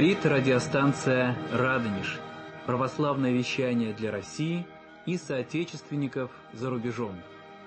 Говорит радиостанция «Радонеж». Православное вещание для России и соотечественников за рубежом.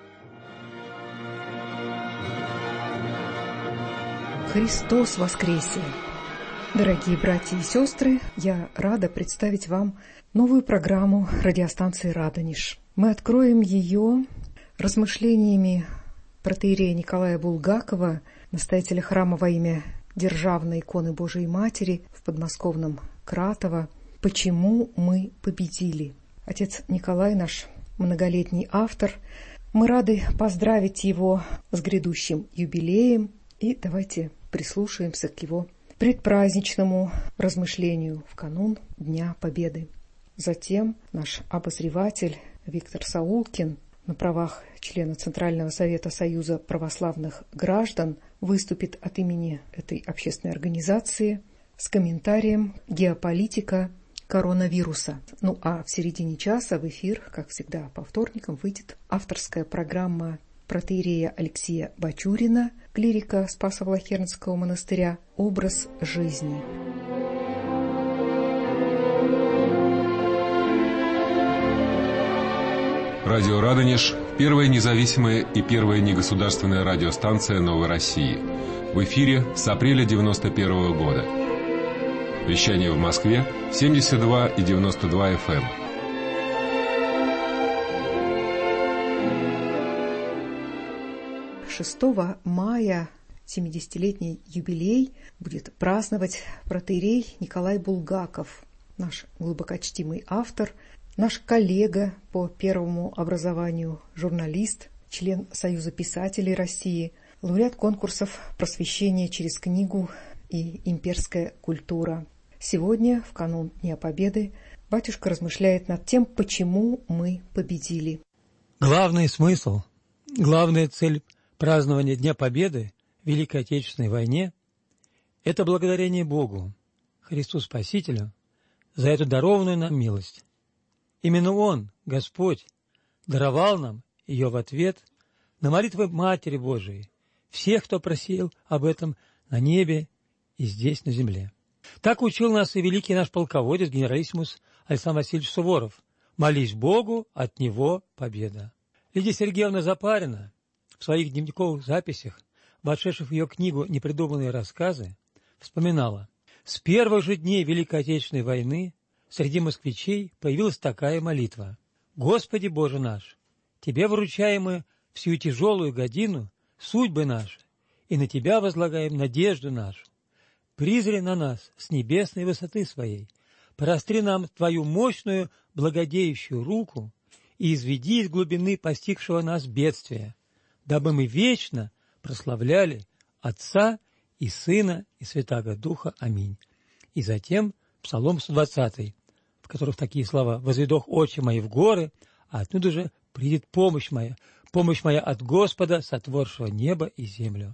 Христос воскресе! Дорогие братья и сестры, я рада представить вам новую программу радиостанции «Радонеж». Мы откроем ее размышлениями протоиерея Николая Булгакова, настоятеля храма во имя Державной иконы Божией Матери в подмосковном Кратово «Почему мы победили?». Отец Николай, наш многолетний автор, мы рады поздравить его с грядущим юбилеем, и давайте прислушаемся к его предпраздничному размышлению в канун Дня Победы. Затем наш обозреватель Виктор Саулкин на правах члена Центрального совета Союза православных граждан выступит от имени этой общественной организации с комментарием «Геополитика коронавируса». Ну а в середине часа в эфир, как всегда по вторникам, выйдет авторская программа протоиерея Алексея Бачурина, клирика Спасо-Влахернского монастыря «Образ жизни». Радио «Радонеж» – первая независимая и первая негосударственная радиостанция Новой России. В эфире с апреля 1991 года. Вещание в Москве 72,92 FM. 6 мая 70-летний юбилей будет праздновать протоиерей Николай Булгаков, наш глубокочтимый автор, наш коллега по первому образованию, журналист, член Союза писателей России, лауреат конкурсов «Просвещение через книгу» и «Имперская культура». Сегодня, в канун Дня Победы, батюшка размышляет над тем, почему мы победили. Главный смысл, главная цель празднования Дня Победы в Великой Отечественной войне – это благодарение Богу, Христу Спасителю, за эту дарованную нам милость. Именно Он, Господь, даровал нам ее в ответ на молитвы Матери Божией, всех, кто просил об этом на небе и здесь, на земле. Так учил нас и великий наш полководец, генералиссимус Александр Васильевич Суворов: «Молись Богу, от Него победа». Лидия Сергеевна Запарина в своих дневниковых записях, вошедших в ее книгу «Непридуманные рассказы», вспоминала: «С первых же дней Великой Отечественной войны среди москвичей появилась такая молитва: «Господи Боже наш, Тебе вручаем мы в сию тяжелую годину судьбы наши, и на Тебя возлагаем надежду нашу. Призри на нас с небесной высоты Своей, простри нам Твою мощную благодеющую руку и изведи из глубины постигшего нас бедствия, дабы мы вечно прославляли Отца и Сына и Святаго Духа. Аминь». И затем Псалом 120, в котором такие слова: «Возведох очи мои в горы, а оттуда же придет помощь моя от Господа, сотворшего небо и землю».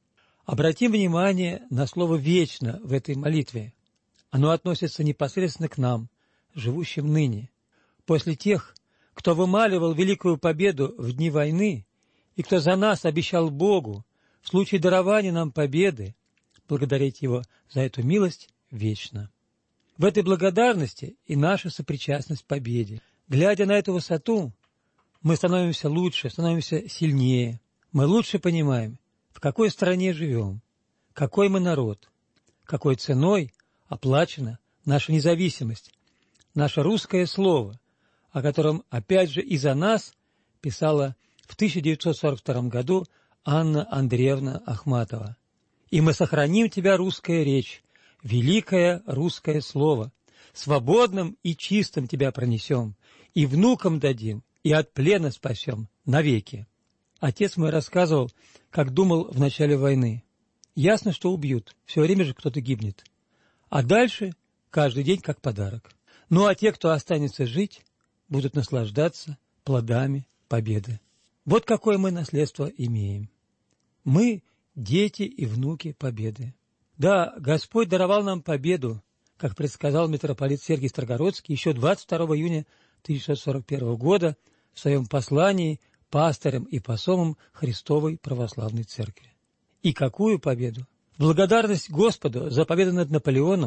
Обратим внимание на слово «вечно» в этой молитве. Оно относится непосредственно к нам, живущим ныне. После тех, кто вымаливал великую победу в дни войны и кто за нас обещал Богу в случае дарования нам победы благодарить Его за эту милость вечно. В этой благодарности и наша сопричастность к победе. Глядя на эту высоту, мы становимся лучше, становимся сильнее. Мы лучше понимаем, в какой стране живем, какой мы народ, какой ценой оплачена наша независимость, наше русское слово, о котором опять же и за нас писала в 1942 году Анна Андреевна Ахматова. «И мы сохраним тебя, русская речь, великое русское слово, свободным и чистым тебя пронесем, и внукам дадим, и от плена спасем навеки». Отец мой рассказывал, как думал в начале войны. Ясно, что убьют, все время же кто-то гибнет. А дальше каждый день как подарок. Ну а те, кто останется жить, будут наслаждаться плодами победы. Вот какое мы наследство имеем. Мы – дети и внуки победы. Да, Господь даровал нам победу, как предсказал митрополит Сергий Строгородский еще 22 июня 1641 года в своем послании пастырям и посомам Христовой Православной Церкви. И какую победу? В благодарность Господу за победу над Наполеоном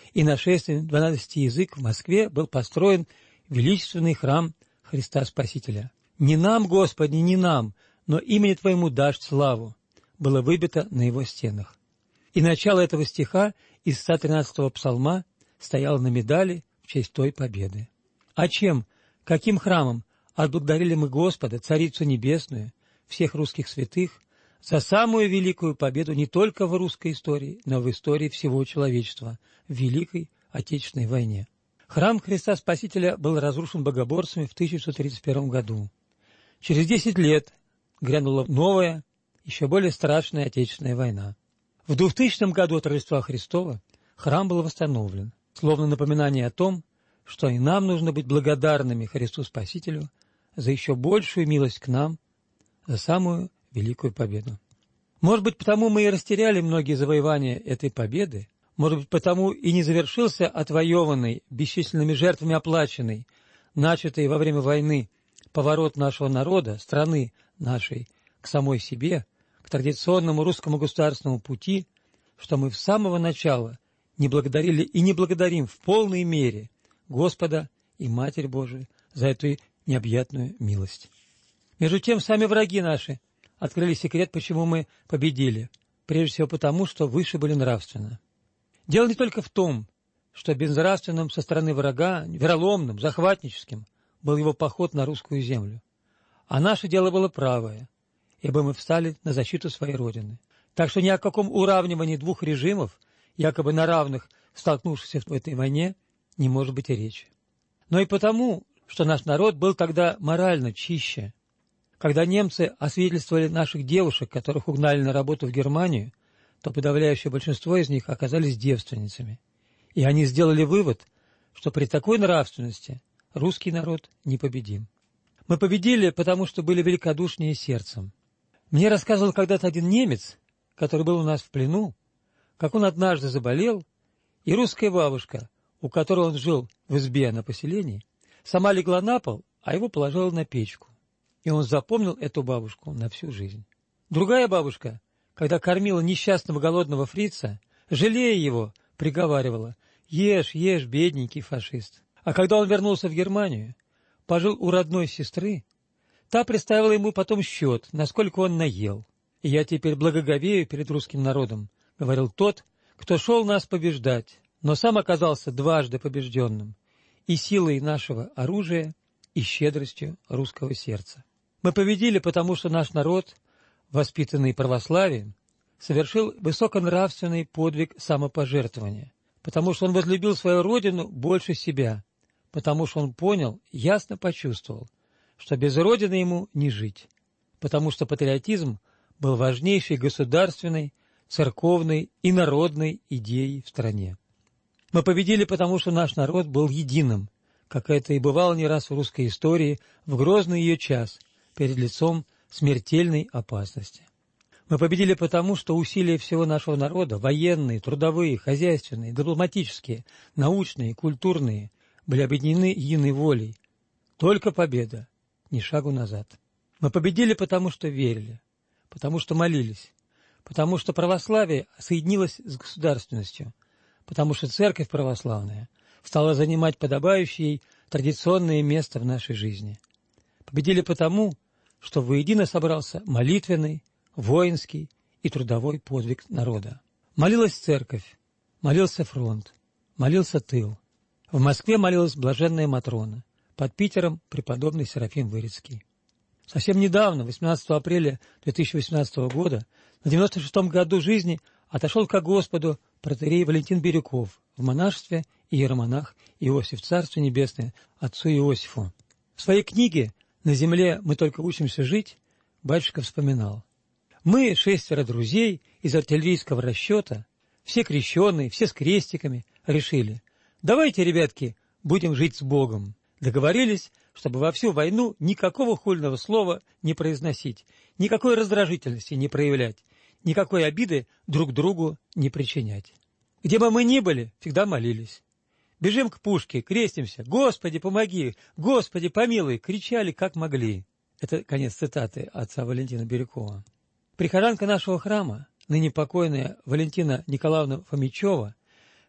и нашествием 12 язык в Москве был построен величественный храм Христа Спасителя. «Не нам, Господи, не нам, но имени Твоему дашь славу», было выбито на его стенах. И начало этого стиха из 113-го псалма стояло на медали в честь той победы. А чем, каким храмом отблагодарили мы Господа, Царицу Небесную, всех русских святых, за самую великую победу не только в русской истории, но в истории всего человечества в Великой Отечественной войне. Храм Христа Спасителя был разрушен богоборцами в 1631 году. Через 10 лет грянула новая, еще более страшная Отечественная война. В 2000 году от Рождества Христова храм был восстановлен, словно напоминание о том, что и нам нужно быть благодарными Христу Спасителю за еще большую милость к нам, за самую великую победу. Может быть, потому мы и растеряли многие завоевания этой победы, может быть, потому и не завершился отвоеванный, бесчисленными жертвами оплаченный, начатый во время войны поворот нашего народа, страны нашей, к самой себе, к традиционному русскому государственному пути, что мы с самого начала не благодарили и не благодарим в полной мере Господа и Матерь Божию за эту необъятную милость. Между тем, сами враги наши открыли секрет, почему мы победили, прежде всего потому, что выше были нравственно. Дело не только в том, что безнравственным со стороны врага, вероломным, захватническим, был его поход на русскую землю, а наше дело было правое, ибо мы встали на защиту своей Родины. Так что ни о каком уравнивании двух режимов, якобы на равных столкнувшихся в этой войне, не может быть и речи. Но и потому, что наш народ был тогда морально чище. Когда немцы освидетельствовали наших девушек, которых угнали на работу в Германию, то подавляющее большинство из них оказались девственницами. И они сделали вывод, что при такой нравственности русский народ непобедим. Мы победили, потому что были великодушнее сердцем. Мне рассказывал когда-то один немец, который был у нас в плену, как он однажды заболел, и русская бабушка, у которой он жил в избе на поселении, сама легла на пол, а его положила на печку. И он запомнил эту бабушку на всю жизнь. Другая бабушка, когда кормила несчастного голодного фрица, жалея его, приговаривала: «Ешь, ешь, бедненький фашист». А когда он вернулся в Германию, пожил у родной сестры, та приставила ему потом счет, насколько он наел. «И я теперь благоговею перед русским народом», — говорил тот, кто шел нас побеждать, но сам оказался дважды побежденным и силой нашего оружия, и щедростью русского сердца. Мы победили, потому что наш народ, воспитанный православием, совершил высоконравственный подвиг самопожертвования, потому что он возлюбил свою родину больше себя, потому что он понял, ясно почувствовал, что без родины ему не жить, потому что патриотизм был важнейшей государственной, церковной и народной идеей в стране. Мы победили, потому что наш народ был единым, как это и бывало не раз в русской истории, в грозный ее час, перед лицом смертельной опасности. Мы победили потому, что усилия всего нашего народа, военные, трудовые, хозяйственные, дипломатические, научные, культурные, были объединены единой волей. Только победа, ни шагу назад. Мы победили потому, что верили, потому что молились, потому что православие соединилось с государственностью, потому что церковь православная стала занимать подобающее ей традиционное место в нашей жизни. Победили потому, что воедино собрался молитвенный, воинский и трудовой подвиг народа. Молилась церковь, молился фронт, молился тыл. В Москве молилась блаженная Матрона, под Питером преподобный Серафим Вырицкий. Совсем недавно, 18 апреля 2018 года, на 96-м году жизни отошел ко Господу протоиерей Валентин Бирюков в монашестве иеромонах Иосиф, Царство Небесное, отцу Иосифу. В своей книге «На земле мы только учимся жить» батюшка вспоминал: «Мы, 6 друзей из артиллерийского расчета, все крещеные, все с крестиками, решили: давайте, ребятки, будем жить с Богом. Договорились, чтобы во всю войну никакого хульного слова не произносить, никакой раздражительности не проявлять, никакой обиды друг другу не причинять. Где бы мы ни были, всегда молились. Бежим к пушке, крестимся: «Господи, помоги! Господи, помилуй!» кричали, как могли». Это конец цитаты отца Валентина Бирюкова. Прихожанка нашего храма, ныне покойная Валентина Николаевна Фомичева,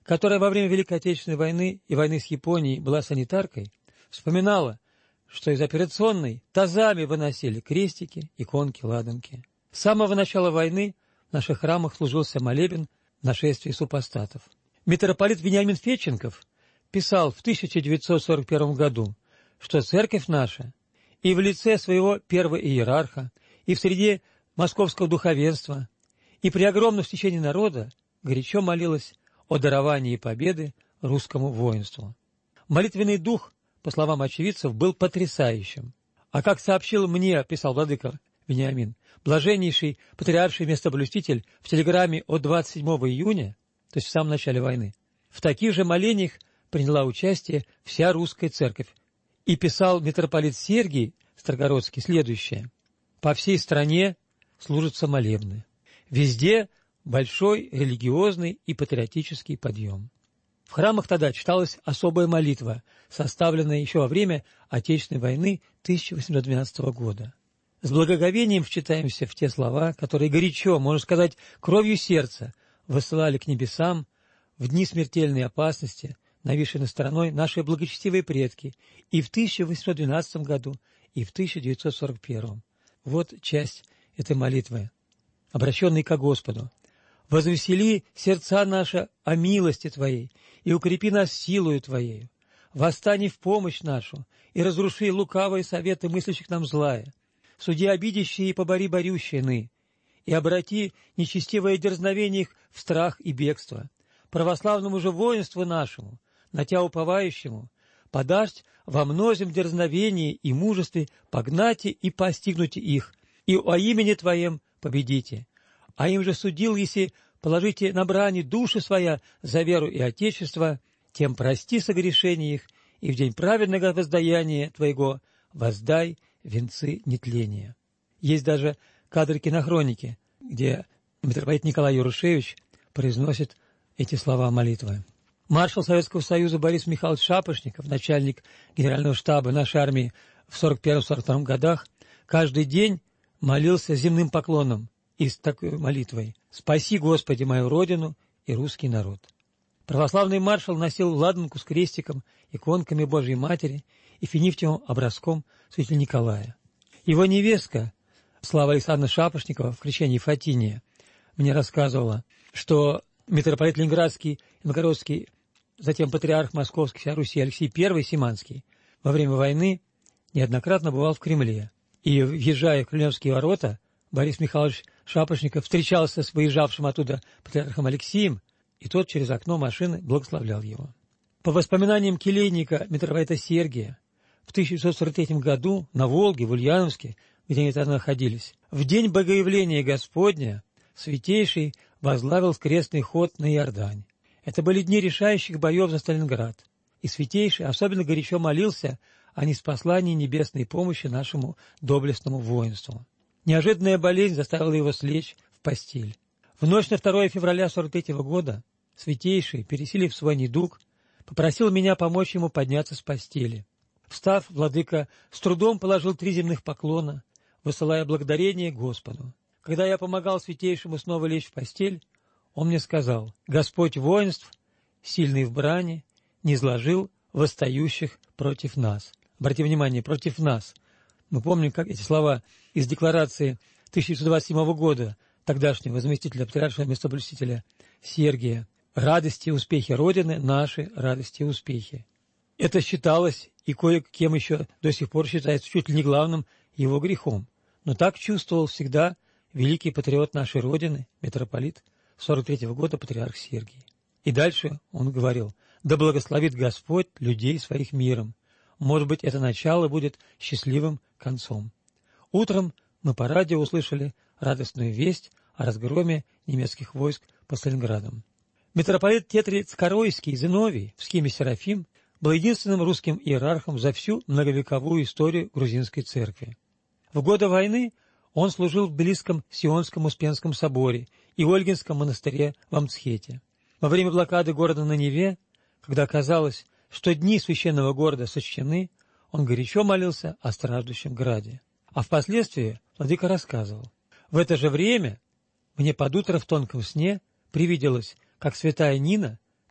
которая во время Великой Отечественной войны и войны с Японией была санитаркой, вспоминала, что из операционной тазами выносили крестики, иконки, ладанки. С самого начала войны в наших храмах служился молебен нашествия супостатов. Митрополит Вениамин Федченков писал в 1941 году, что церковь наша и в лице своего первого иерарха, и в среде московского духовенства, и при огромном стечении народа горячо молилась о даровании победы русскому воинству. Молитвенный дух, по словам очевидцев, был потрясающим. А как сообщил мне, писал владыка Вениамин, блаженнейший патриарший местоблюститель в телеграмме от 27 июня, то есть в самом начале войны, в таких же молениях приняла участие вся русская церковь. И писал митрополит Сергий Строгородский следующее: «По всей стране служатся молебны. Везде большой религиозный и патриотический подъем». В храмах тогда читалась особая молитва, составленная еще во время Отечественной войны 1812 года. С благоговением вчитаемся в те слова, которые горячо, можно сказать, кровью сердца высылали к небесам в дни смертельной опасности, нависшие над страной наши благочестивые предки и в 1812 году, и в 1941. Вот часть этой молитвы, обращенной ко Господу. «Возвесели сердца наши о милости Твоей, и укрепи нас силою Твоею. Восстань в помощь нашу, и разруши лукавые советы мыслящих нам злая. Суди обидящие и побори борющие ны, и обрати нечестивое дерзновение их в страх и бегство. Православному же воинству нашему, на Тя уповающему, подашь во мнозем дерзновении и мужестве погнати и постигнуте их, и о имени Твоем победите. А им же судил, если положите на брани души своя за веру и Отечество, тем прости согрешения их, и в день праведного воздаяния Твоего воздай венцы нетления». Есть даже кадры кинохроники, где митрополит Николай Ярушевич произносит эти слова молитвы. Маршал Советского Союза Борис Михайлович Шапошников, начальник генерального штаба нашей армии в 1941-1942 годах, каждый день молился земным поклоном и с такой молитвой: «Спаси, Господи, мою Родину и русский народ». Православный маршал носил ладанку с крестиком, иконками Божьей Матери и финифтиевым образком святителя Николая. Его невестка, Слава Александровна Шапошникова, в крещении Фатиния, мне рассказывала, что митрополит Ленинградский и Новгородский, затем патриарх Московский вся Руси Алексей I Симанский во время войны неоднократно бывал в Кремле. И, въезжая в Кремлевские ворота, Борис Михайлович Шапошников встречался с выезжавшим оттуда патриархом Алексием, и тот через окно машины благословлял его. По воспоминаниям келейника митрополита Сергия, в 1943 году на Волге, в Ульяновске, где они тогда находились, в день Богоявления Господня Святейший возглавил крестный ход на Иордань. Это были дни решающих боев за Сталинград, и Святейший особенно горячо молился о ниспослании небесной помощи нашему доблестному воинству. Неожиданная болезнь заставила его слечь в постель. В ночь на 2 февраля 1943 года Святейший, пересилив свой недуг, попросил меня помочь ему подняться с постели. Встав, владыка с трудом положил 3 земных поклона, высылая благодарение Господу. Когда я помогал Святейшему снова лечь в постель, он мне сказал: «Господь воинств, сильный в брани, низложил восстающих против нас». Обратите внимание, против нас. Мы помним, как эти слова из декларации 1927 года тогдашнего заместителя патриаршего местоблюстителя Сергия: «Радости и успехи Родины, наши радости и успехи». Это считалось, и кое-кем еще до сих пор считается, чуть ли не главным его грехом. Но так чувствовал всегда великий патриот нашей Родины, митрополит 43 года патриарх Сергий. И дальше он говорил: «Да благословит Господь людей своих миром. Может быть, это начало будет счастливым концом». Утром мы по радио услышали радостную весть о разгроме немецких войск по Сталинградам. Митрополит Тетрий Цкоройский Зиновий в схеме Серафим был единственным русским иерархом за всю многовековую историю грузинской церкви. В годы войны он служил в Тбилисском Сионском Успенском соборе и Ольгинском монастыре в Амцхете. Во время блокады города на Неве, когда казалось, что дни священного города сочтены, он горячо молился о страждущем граде. А впоследствии владыка рассказывал: «В это же время мне под утро в тонком сне привиделось, как святая Нина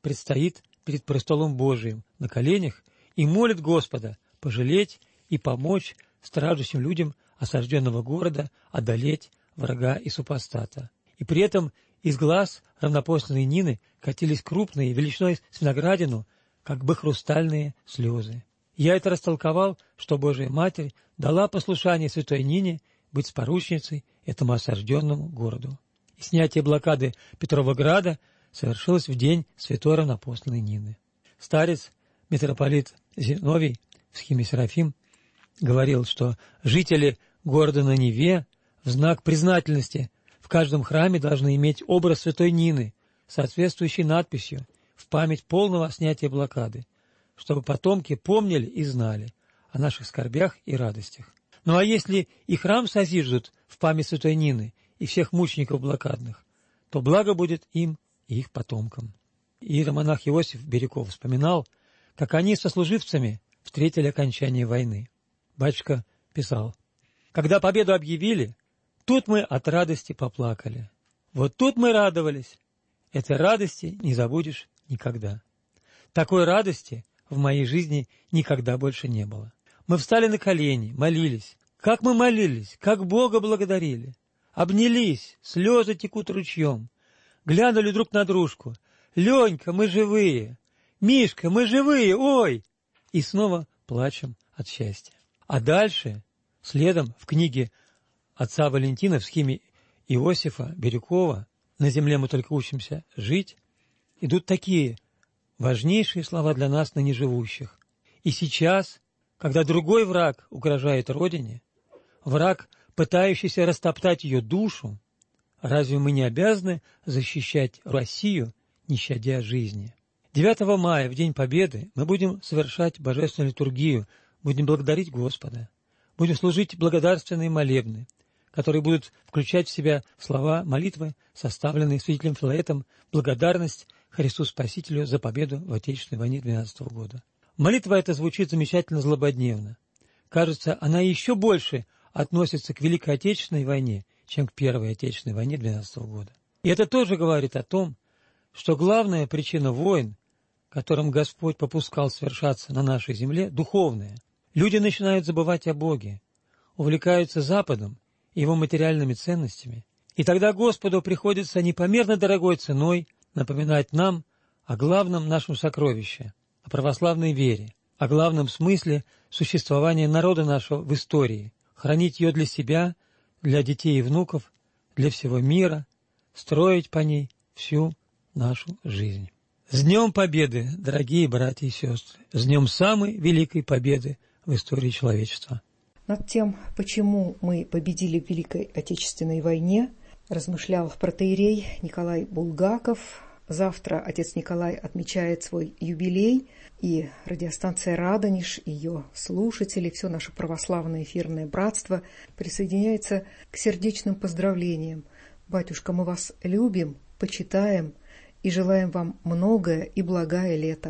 предстоит перед престолом Божиим на коленях и молит Господа пожалеть и помочь страждущим людям осажденного города одолеть врага и супостата. И при этом из глаз равнопоследной Нины катились крупные, величиной с виноградину, как бы хрустальные слезы. Я это растолковал, что Божия Матерь дала послушание святой Нине быть споручницей этому осажденному городу. И снятие блокады Петровограда совершилось в день святой равнопоследной Нины. Старец, митрополит Зиновий в схиме Серафим, говорил, что жители города на Неве в знак признательности в каждом храме должны иметь образ святой Нины, соответствующий надписью в память полного снятия блокады, чтобы потомки помнили и знали о наших скорбях и радостях. Ну а если и храм созиждут в память святой Нины и всех мучеников блокадных, то благо будет им и их потомкам. Иеромонах Иосиф Бирюков вспоминал, как они со служивцами встретили окончание войны. Батюшка писал: «Когда победу объявили, тут мы от радости поплакали. Вот тут мы радовались. Этой радости не забудешь никогда. Такой радости в моей жизни никогда больше не было. Мы встали на колени, молились. Как мы молились, как Бога благодарили. Обнялись, слезы текут ручьем. Глянули друг на дружку. Ленька, мы живые. Мишка, мы живые, ой!» И снова плачем от счастья. А дальше, следом в книге отца Валентина в схиме Иосифа Бирюкова «На земле мы только учимся жить», идут такие важнейшие слова для нас, ныне живущих. И сейчас, когда другой враг угрожает Родине, враг, пытающийся растоптать ее душу, разве мы не обязаны защищать Россию, не щадя жизни? 9 мая, в День Победы, мы будем совершать божественную литургию, будем благодарить Господа, будем служить благодарственные молебны, которые будут включать в себя слова молитвы, составленные святителем Филаретом, благодарность Христу Спасителю за победу в Отечественной войне 12 года. Молитва эта звучит замечательно злободневно. Кажется, она еще больше относится к Великой Отечественной войне, чем к Первой Отечественной войне 12 года. И это тоже говорит о том, что главная причина войн, которым Господь попускал совершаться на нашей земле, духовная. Люди начинают забывать о Боге, увлекаются Западом и его материальными ценностями, и тогда Господу приходится непомерно дорогой ценой напоминать нам о главном нашем сокровище, о православной вере, о главном смысле существования народа нашего в истории, хранить ее для себя, для детей и внуков, для всего мира, строить по ней всю нашу жизнь. С Днем Победы, дорогие братья и сестры! С Днем самой великой победы в истории человечества! Над тем, почему мы победили в Великой Отечественной войне, размышлял протоиерей Николай Булгаков. Завтра отец Николай отмечает свой юбилей, и радиостанция «Радонеж», ее слушатели, все наше православное эфирное братство присоединяется к сердечным поздравлениям. Батюшка, мы вас любим, почитаем и желаем вам многое и благое лето.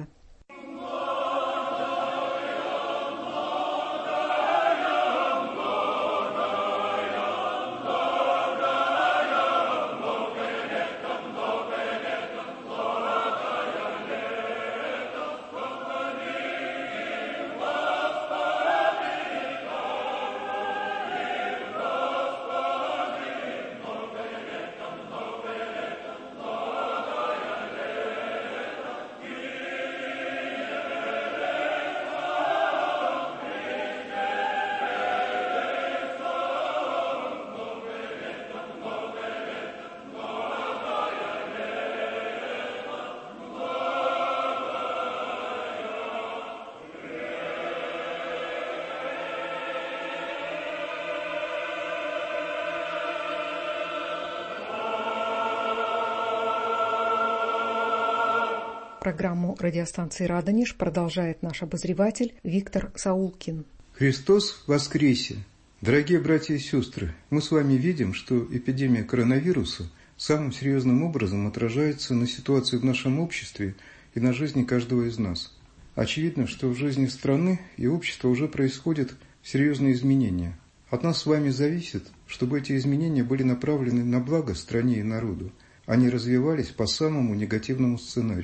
Программу радиостанции «Радонеж» продолжает наш обозреватель Виктор Саулкин. Христос воскресе! Дорогие братья и сестры, мы с вами видим, что эпидемия коронавируса самым серьезным образом отражается на ситуации в нашем обществе и на жизни каждого из нас. Очевидно, что в жизни страны и общества уже происходят серьезные изменения. От нас с вами зависит, чтобы эти изменения были направлены на благо стране и народу, а не развивались по самому негативному сценарию.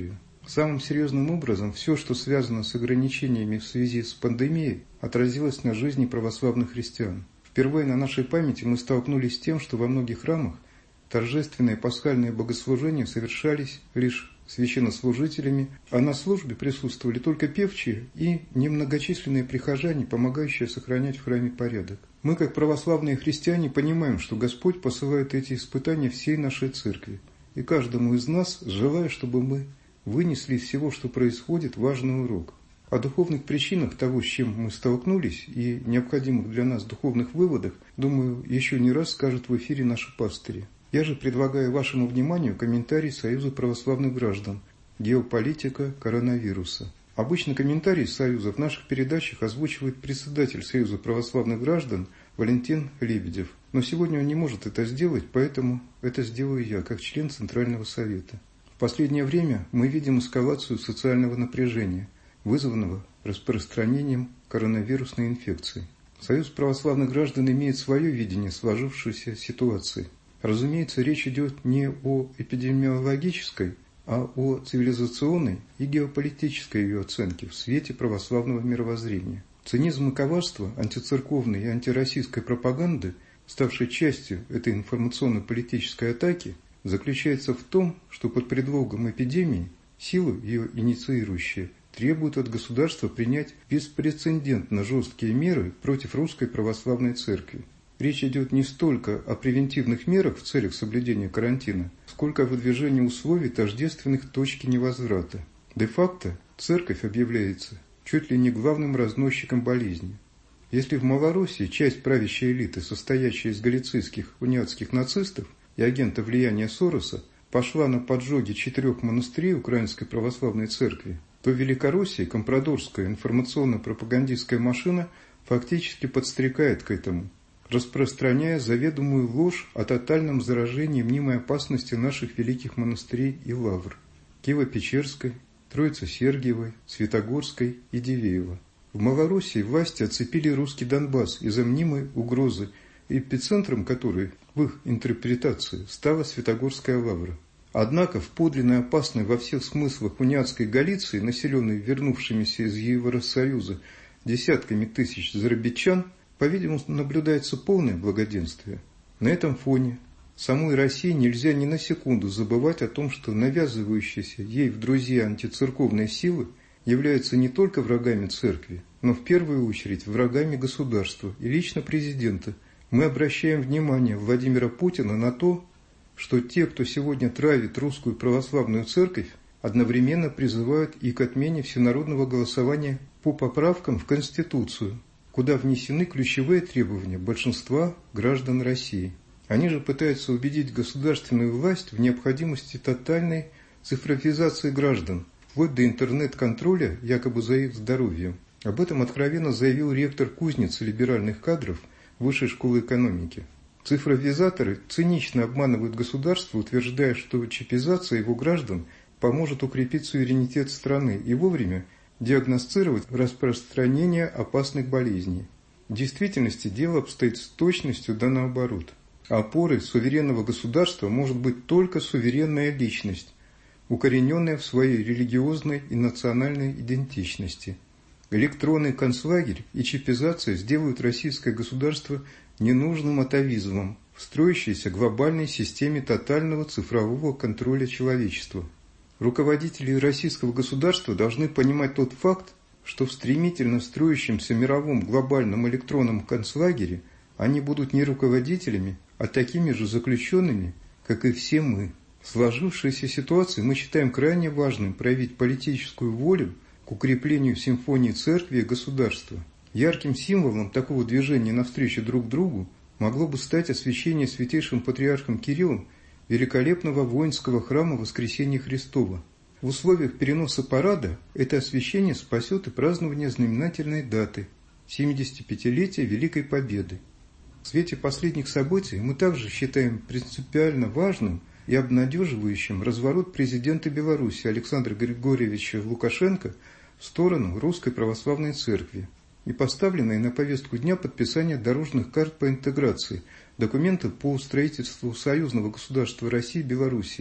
Самым серьезным образом все, что связано с ограничениями в связи с пандемией, отразилось на жизни православных христиан. Впервые на нашей памяти мы столкнулись с тем, что во многих храмах торжественные пасхальные богослужения совершались лишь священнослужителями, а на службе присутствовали только певчие и немногочисленные прихожане, помогающие сохранять в храме порядок. Мы, как православные христиане, понимаем, что Господь посылает эти испытания всей нашей церкви, и каждому из нас желаю, чтобы мы вынесли из всего, что происходит, важный урок. О духовных причинах того, с чем мы столкнулись, и необходимых для нас духовных выводах, думаю, еще не раз скажут в эфире наши пастыри. Я же предлагаю вашему вниманию комментарий Союза православных граждан «Геополитика коронавируса». Обычно комментарии Союза в наших передачах озвучивает председатель Союза православных граждан Валентин Лебедев. Но сегодня он не может это сделать, поэтому это сделаю я, как член Центрального Совета. В последнее время мы видим эскалацию социального напряжения, вызванного распространением коронавирусной инфекции. Союз православных граждан имеет свое видение сложившейся ситуации. Разумеется, речь идет не о эпидемиологической, а о цивилизационной и геополитической ее оценке в свете православного мировоззрения. Цинизм и коварство антицерковной и антироссийской пропаганды, ставшей частью этой информационно-политической атаки, заключается в том, что под предлогом эпидемии силы, ее инициирующие, требуют от государства принять беспрецедентно жесткие меры против Русской Православной Церкви. Речь идет не столько о превентивных мерах в целях соблюдения карантина, сколько о выдвижении условий, тождественных точке невозврата. Де-факто церковь объявляется чуть ли не главным разносчиком болезни. Если в Малороссии часть правящей элиты, состоящая из галицийских униатских нацистов и агента влияния Сороса, пошла на поджоги 4 монастырей Украинской Православной Церкви, то в Великороссии компрадорская информационно-пропагандистская машина фактически подстрекает к этому, распространяя заведомую ложь о тотальном заражении мнимой опасности наших великих монастырей и лавр – Киево-Печерской, Троице-Сергиевой, Святогорской и Дивеево. В Малороссии власти оцепили русский Донбасс из-за мнимой угрозы, эпицентром которой, в их интерпретации, стала Святогорская лавра. Однако в подлинно опасной во всех смыслах униатской Галиции, населенной вернувшимися из Евросоюза десятками тысяч зарабичан, по-видимому, наблюдается полное благоденствие. На этом фоне самой России нельзя ни на секунду забывать о том, что навязывающиеся ей в друзья антицерковные силы являются не только врагами церкви, но в первую очередь врагами государства и лично президента. Мы обращаем внимание Владимира Путина на то, что те, кто сегодня травит русскую православную церковь, одновременно призывают и к отмене всенародного голосования по поправкам в Конституцию, куда внесены ключевые требования большинства граждан России. Они же пытаются убедить государственную власть в необходимости тотальной цифровизации граждан, вплоть до интернет-контроля якобы за их здоровьем. Об этом откровенно заявил ректор кузницы либеральных кадров Высшей школы экономики. Цифровизаторы цинично обманывают государство, утверждая, что чипизация его граждан поможет укрепить суверенитет страны и вовремя диагностировать распространение опасных болезней. В действительности дело обстоит с точностью да наоборот. Опорой суверенного государства может быть только суверенная личность, укорененная в своей религиозной и национальной идентичности. Электронный концлагерь и чипизация сделают российское государство ненужным атовизмом в строящейся глобальной системе тотального цифрового контроля человечества. Руководители российского государства должны понимать тот факт, что в стремительно строящемся мировом глобальном электронном концлагере они будут не руководителями, а такими же заключенными, как и все мы. В сложившейся ситуации мы считаем крайне важным проявить политическую волю к укреплению симфонии церкви и государства. Ярким символом такого движения навстречу друг другу могло бы стать освящение святейшим патриархом Кириллом великолепного воинского храма Воскресения Христова. В условиях переноса парада это освящение спасет и празднование знаменательной даты – 75-летия Великой Победы. В свете последних событий мы также считаем принципиально важным и обнадеживающим разворот президента Беларуси Александра Григорьевича Лукашенко в сторону Русской Православной Церкви и поставленное на повестку дня подписание дорожных карт по интеграции, документов по строительству союзного государства России и Белоруссии.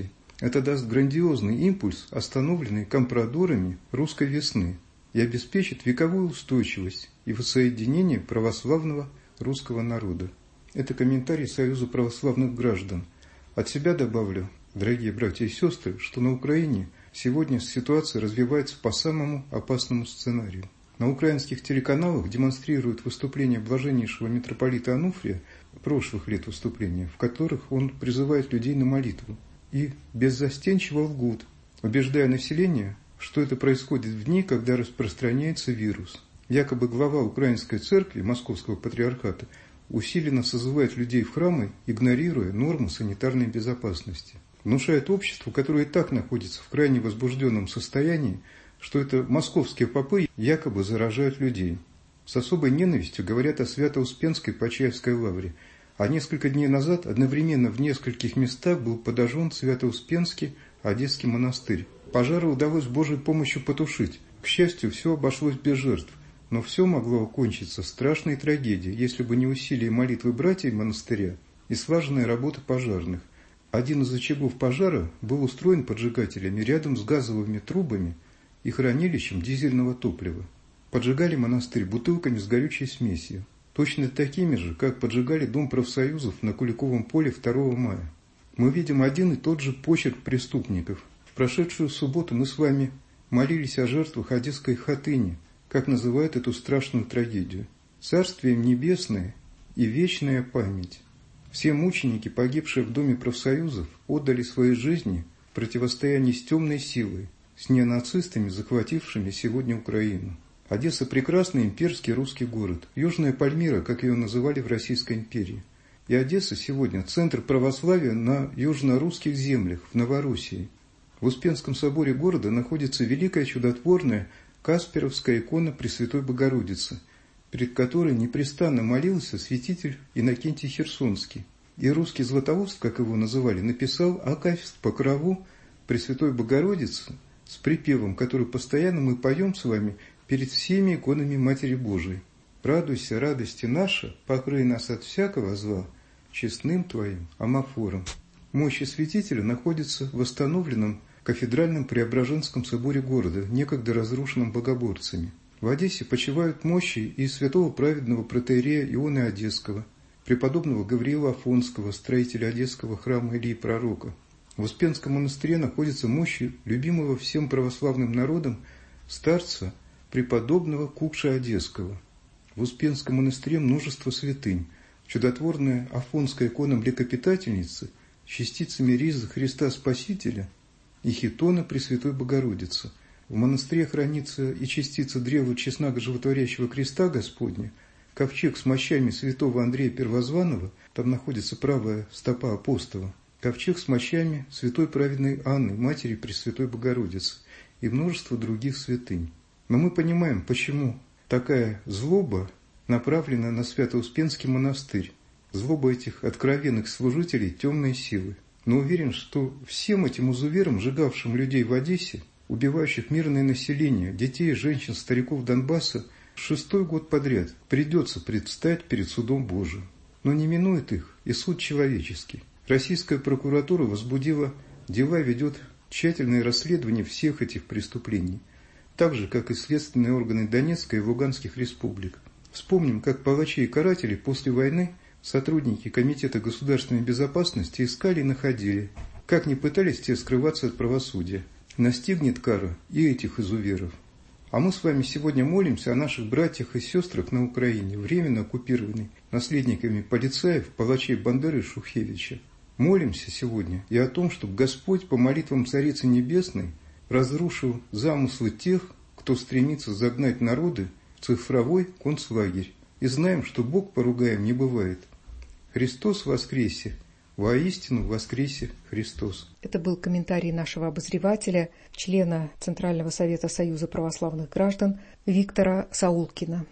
Это даст грандиозный импульс, остановленный компрадорами русской весны, и обеспечит вековую устойчивость и воссоединение православного русского народа. Это комментарий Союза православных граждан. От себя добавлю, дорогие братья и сестры, что на Украине сегодня ситуация развивается по самому опасному сценарию. На украинских телеканалах демонстрируют выступления блаженнейшего митрополита Ануфрия, прошлых лет выступления, в которых он призывает людей на молитву. И беззастенчиво лгут, убеждая население, что это происходит в дни, когда распространяется вирус. Якобы глава Украинской церкви, Московского патриархата, усиленно созывает людей в храмы, игнорируя нормы санитарной безопасности. Внушает обществу, которое и так находится в крайне возбужденном состоянии, что это московские попы якобы заражают людей. С особой ненавистью говорят о Свято-Успенской Почаевской лавре, а несколько дней назад одновременно в нескольких местах был подожжен Свято-Успенский Одесский монастырь. Пожары удалось Божьей помощью потушить. К счастью, все обошлось без жертв, но все могло окончиться страшной трагедией, если бы не усилия молитвы братьев монастыря и слаженная работа пожарных. Один из очагов пожара был устроен поджигателями рядом с газовыми трубами и хранилищем дизельного топлива. Поджигали монастырь бутылками с горючей смесью, точно такими же, как поджигали Дом профсоюзов на Куликовом поле 2 мая. Мы видим один и тот же почерк преступников. В прошедшую субботу мы с вами молились о жертвах Одесской Хатыни, как называют эту страшную трагедию. Царствие им небесное и вечная память. Все мученики, погибшие в Доме профсоюзов, отдали свои жизни в противостоянии с темной силой, с неонацистами, захватившими сегодня Украину. Одесса – прекрасный имперский русский город, Южная Пальмира, как ее называли в Российской империи. И Одесса сегодня – центр православия на южно-русских землях, в Новороссии. В Успенском соборе города находится великая чудотворная Касперовская икона Пресвятой Богородицы, перед которой непрестанно молился святитель Иннокентий Херсонский. И русский Златоуст, как его называли, написал акафист по покрову Пресвятой Богородицы с припевом, который постоянно мы поем с вами перед всеми иконами Матери Божией. «Радуйся, радости наша, покрой нас от всякого зла, честным Твоим амафором». Мощи святителя находятся в восстановленном кафедральном Преображенском соборе города, некогда разрушенном богоборцами. В Одессе почивают мощи и святого праведного протоиерея Ионы Одесского, преподобного Гавриила Афонского, строителя Одесского храма Илии Пророка. В Успенском монастыре находятся мощи любимого всем православным народом старца преподобного Кукша Одесского. В Успенском монастыре множество святынь. Чудотворная Афонская икона Млекопитательницы с частицами ризы Христа Спасителя и хитона Пресвятой Богородицы. В монастыре хранится и частица древа честного животворящего креста Господня, ковчег с мощами святого Андрея Первозванного, там находится правая стопа апостола, ковчег с мощами святой праведной Анны, матери Пресвятой Богородицы, и множество других святынь. Но мы понимаем, почему такая злоба направлена на Свято-Успенский монастырь, злоба этих откровенных служителей темной силы. Но уверен, что всем этим изуверам, сжигавшим людей в Одессе, убивающих мирное население, детей, женщин, стариков Донбасса, 6-й год подряд придется предстать перед судом Божиим. Но не минует их и суд человеческий. Российская прокуратура возбудила дела и ведет тщательное расследование всех этих преступлений, так же, как и следственные органы Донецкой и Луганских республик. Вспомним, как палачи и каратели после войны сотрудники Комитета государственной безопасности искали и находили, как ни пытались те скрываться от правосудия. Настигнет кара и этих изуверов. А мы с вами сегодня молимся о наших братьях и сестрах на Украине, временно оккупированной наследниками полицаев, палачей Бандеры и Шухевича. Молимся сегодня и о том, чтобы Господь по молитвам Царицы Небесной разрушил замыслы тех, кто стремится загнать народы в цифровой концлагерь. И знаем, что Бог поругаем не бывает. Христос воскресе! Воистину воскресе Христос. Это был комментарий нашего обозревателя, члена Центрального совета Союза православных граждан Виктора Саулкина.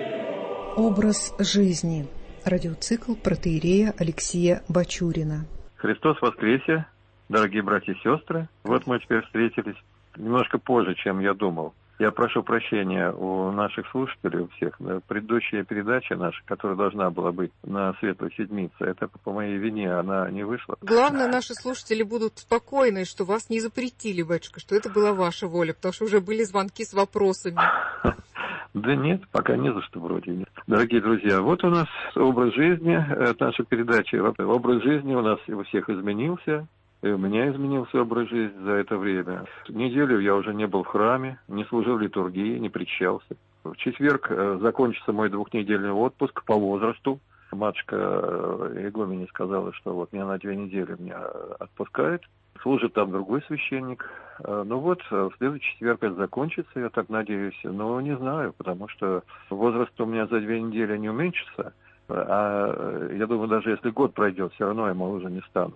Образ жизни. Радиоцикл протоиерея Алексия Бачурина. Христос воскресе, дорогие братья и сестры. Вот мы теперь встретились немножко позже, чем я думал. Я прошу прощения у наших слушателей, у всех. Предыдущая передача наша, которая должна была быть на Светлой Седмице, это по моей вине, она не вышла. Главное, наши слушатели будут спокойны, что вас не запретили, батюшка, что это была ваша воля, потому что уже были звонки с вопросами. Да нет, пока не за что вроде нет. Дорогие друзья, вот у нас образ жизни, наша передача. Образ жизни у нас у всех изменился. И у меня изменился образ жизни за это время. Неделю я уже не был в храме, не служил в литургии, не причащался. В четверг закончится мой 2-недельный отпуск по возрасту. Матушка игуменя сказала, что вот меня на 2 недели меня отпускает. Служит там другой священник. Ну вот, в следующий четверг это закончится, я так надеюсь. Но не знаю, потому что возраст у меня за 2 недели не уменьшится. А я думаю, даже если год пройдет, все равно я моложе не стану.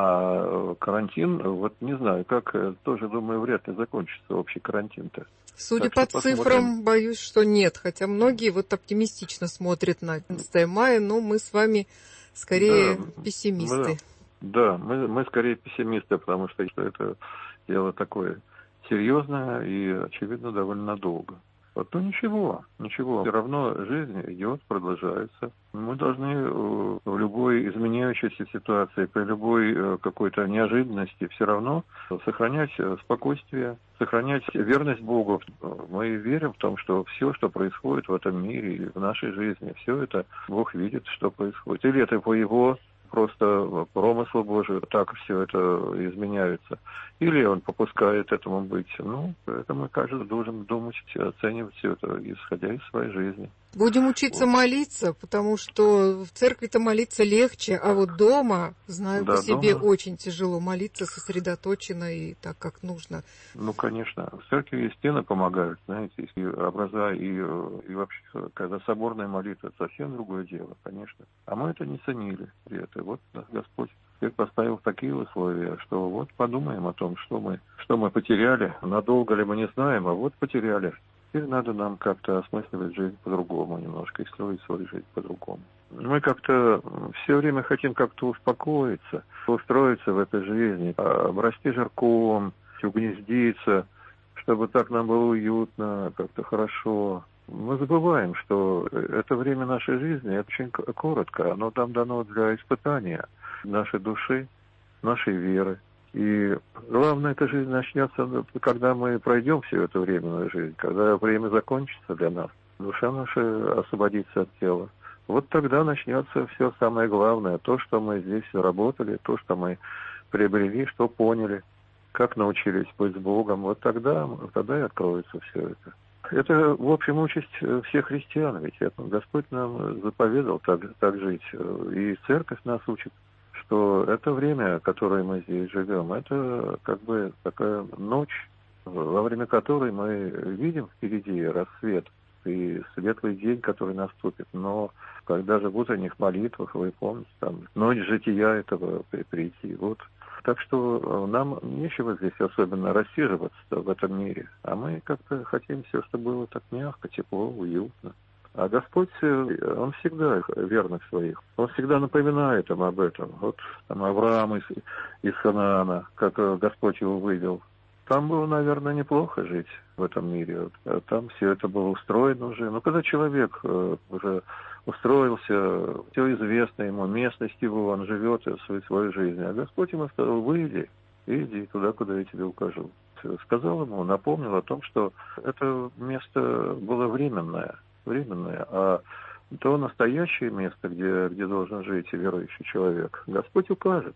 А карантин, вот не знаю, как, тоже, думаю, вряд ли закончится общий карантин-то. Судя так по посмотрим. цифрам, боюсь, что нет. Хотя многие вот оптимистично смотрят на 11 мая, но мы с вами скорее пессимисты. Да, мы скорее пессимисты, потому что это дело такое серьезное и, очевидно, довольно надолго. Вот, ну ничего, все равно жизнь идет, продолжается. Мы должны в любой изменяющейся ситуации, при любой какой-то неожиданности все равно сохранять спокойствие, сохранять верность Богу. Мы верим в том, что все, что происходит в этом мире и в нашей жизни, все это Бог видит, что происходит. Или это по Его просто промыслу Божию, так все это изменяется. Или он попускает этому быть. Ну, поэтому каждый должен думать, оценивать все это, исходя из своей жизни. Будем учиться молиться, потому что в церкви-то молиться легче, а вот дома, знаю по себе, дома очень тяжело молиться сосредоточенно и так, как нужно. Ну, конечно. В церкви и стены помогают, знаете, и образа, и вообще, когда соборная молитва, это совсем другое дело, конечно. А мы это не ценили. И это вот нас Господь поставил такие условия, что вот подумаем о том, что мы потеряли, надолго ли мы не знаем, а вот потеряли. Теперь надо нам как-то осмысливать жизнь по-другому немножко и строить свою жизнь по-другому. Мы как-то все время хотим как-то успокоиться, устроиться в этой жизни, обрасти жирком, угнездиться, чтобы так нам было уютно, как-то хорошо. Мы забываем, что это время нашей жизни, это очень коротко, оно там дано для испытания нашей души, нашей веры. И главное, эта жизнь начнется, когда мы пройдем всю эту временную жизнь, когда время закончится для нас, душа наша освободится от тела. Вот тогда начнется все самое главное, то, что мы здесь заработали, то, что мы приобрели, что поняли, как научились быть с Богом. Вот тогда и откроется все это. Это, в общем, участь всех христиан, ведь это Господь нам заповедал так жить, и Церковь нас учит, что это время, которое мы здесь живем, это как бы такая ночь, во время которой мы видим впереди рассвет и светлый день, который наступит. Но когда же в утренних молитвах, вы помните, там ночь жития этого прийти. Вот. Так что нам нечего здесь особенно рассиживаться в этом мире, а мы как-то хотим все, чтобы было так мягко, тепло, уютно. А Господь, Он всегда верных своих. Он всегда напоминает им об этом. Вот там Авраам из Ханаана, как Господь его вывел. Там было, наверное, неплохо жить в этом мире. Там все это было устроено уже. Но когда человек уже устроился, все известно ему, местность его, он живет свою жизнь. А Господь ему сказал: выйди, иди туда, куда я тебе укажу. Сказал ему, напомнил о том, что это место было временное, а то настоящее место, где должен жить верующий человек, Господь укажет.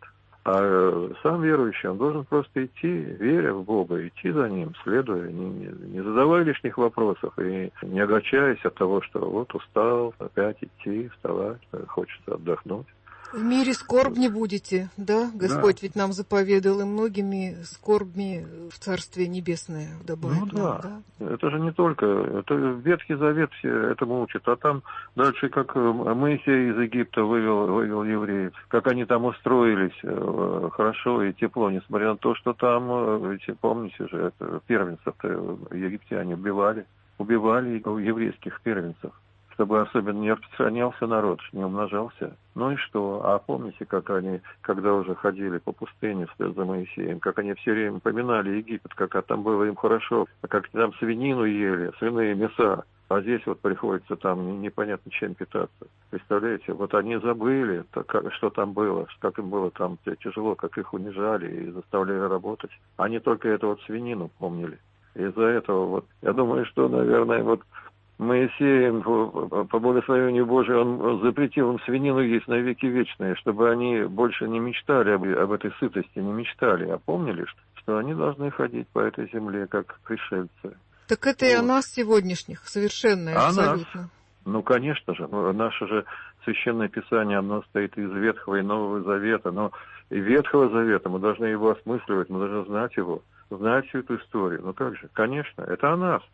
А сам верующий, он должен просто идти, веря в Бога, идти за Ним, следуя, не задавая лишних вопросов и не огорчаясь от того, что вот устал, опять идти, вставать, хочется отдохнуть. В мире скорбь не будете, да? Господь ведь нам заповедал, и многими скорбями в Царствие Небесное добавит нам, да? Это же не только, это Ветхий Завет все этому учат, а там дальше, как Моисей из Египта вывел евреев, как они там устроились хорошо и тепло, несмотря на то, что там, ведь помните же, это первенцев-то египтяне убивали еврейских первенцев. чтобы особенно не распространялся народ, не умножался. Ну и что? А помните, как они, когда уже ходили по пустыне вслед за Моисеем, как они все время поминали Египет, как там было им хорошо, как там свинину ели, свиные мяса. А здесь вот приходится там непонятно чем питаться. Представляете, вот они забыли, что там было, как им было там тяжело, как их унижали и заставляли работать. Они только эту вот свинину помнили. Из-за этого вот, я думаю, что, наверное, вот Моисеем, по благословению Божию, он запретил им свинину есть на веки вечные, чтобы они больше не мечтали об этой сытости, не мечтали, а помнили, что они должны ходить по этой земле, как пришельцы. Так это и о нас сегодняшних, совершенно, абсолютно. Нас? Ну, конечно же. Наше же Священное Писание, оно состоит из Ветхого и Нового Завета. Но и Ветхого Завета мы должны его осмысливать, мы должны знать его, знать всю эту историю. Ну как же? Конечно, это о нас.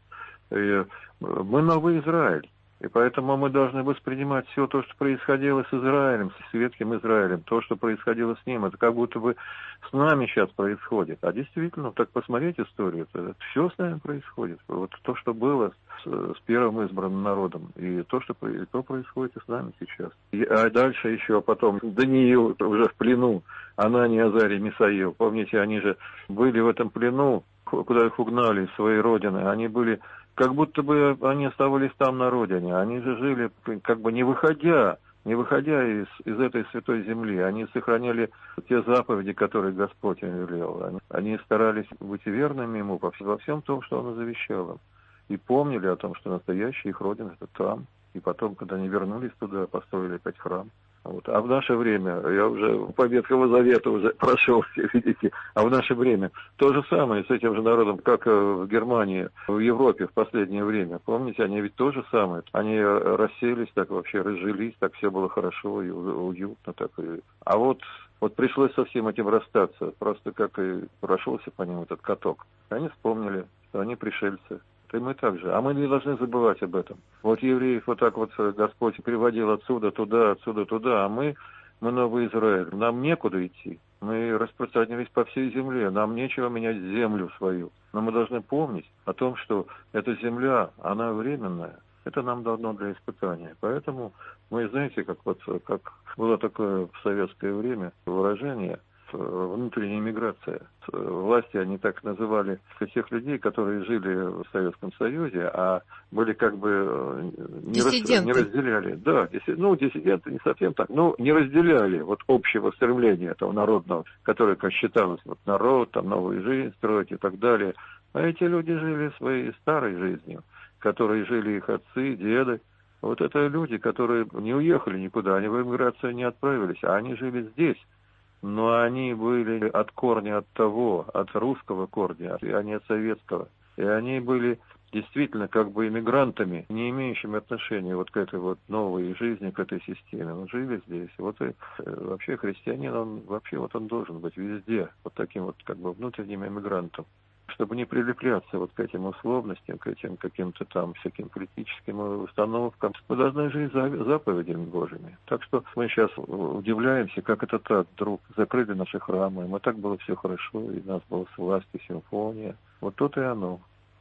И мы новый Израиль. И поэтому мы должны воспринимать все то, что происходило с Израилем, с Ветхим Израилем, то, что происходило с ним, это как будто бы с нами сейчас происходит. А действительно, так посмотреть историю, это все с нами происходит. Вот то, что было с первым избранным народом, и то, что происходит и с нами сейчас. А дальше еще потом Даниил уже в плену, Анания, Азарий, Мисаил. Помните, они же были в этом плену, куда их угнали из своей родины. Они были... Как будто бы они оставались там на родине. Они же жили, как бы не выходя из этой святой земли. Они сохраняли те заповеди, которые Господь им велел. Они старались быть верными Ему во всем том, что Он завещал им. И помнили о том, что настоящая их родина — это там. И потом, когда они вернулись туда, построили опять храм. Вот. А в наше время, я уже по Ветхому Завету уже прошел, видите, а в наше время то же самое с этим же народом, как в Германии, в Европе в последнее время. Помните, они ведь то же самое. Они расселись, так вообще разжились, так все было хорошо и уютно. Так. А вот пришлось со всем этим расстаться, просто как и прошелся по ним этот каток. Они вспомнили, что они пришельцы. И мы также. А мы не должны забывать об этом. Вот евреев вот так вот Господь приводил отсюда туда, а мы Новый Израиль. Нам некуда идти. Мы распространились по всей земле. Нам нечего менять землю свою. Но мы должны помнить о том, что эта земля, она временная. Это нам дано для испытания. Поэтому мы, знаете, как было такое в советское время выражение – внутренняя миграция. Власти, они так называли тех людей, которые жили в Советском Союзе, а были как бы не разделяли. Да, диссиденты не совсем так, не разделяли вот общего стремления этого народного, которое, как считалось, вот народ, там новую жизнь строить и так далее. А эти люди жили своей старой жизнью, которые жили их отцы, деды. Вот это люди, которые не уехали никуда, они в эмиграцию не отправились, а они жили здесь. Но они были от корня от русского корня, а не от советского. И они были действительно как бы иммигрантами, не имеющими отношения вот к этой вот новой жизни, к этой системе. Но жили здесь. Вот и вообще христианин, он должен быть везде, вот таким вот как бы внутренним иммигрантом, чтобы не прилепляться вот к этим условностям, к этим каким-то там всяким политическим установкам. Мы должны жить заповедями Божьими. Так что мы сейчас удивляемся, как это так вдруг закрыли наши храмы, и так было все хорошо, и у нас была с властью симфония. Вот то-то и оно.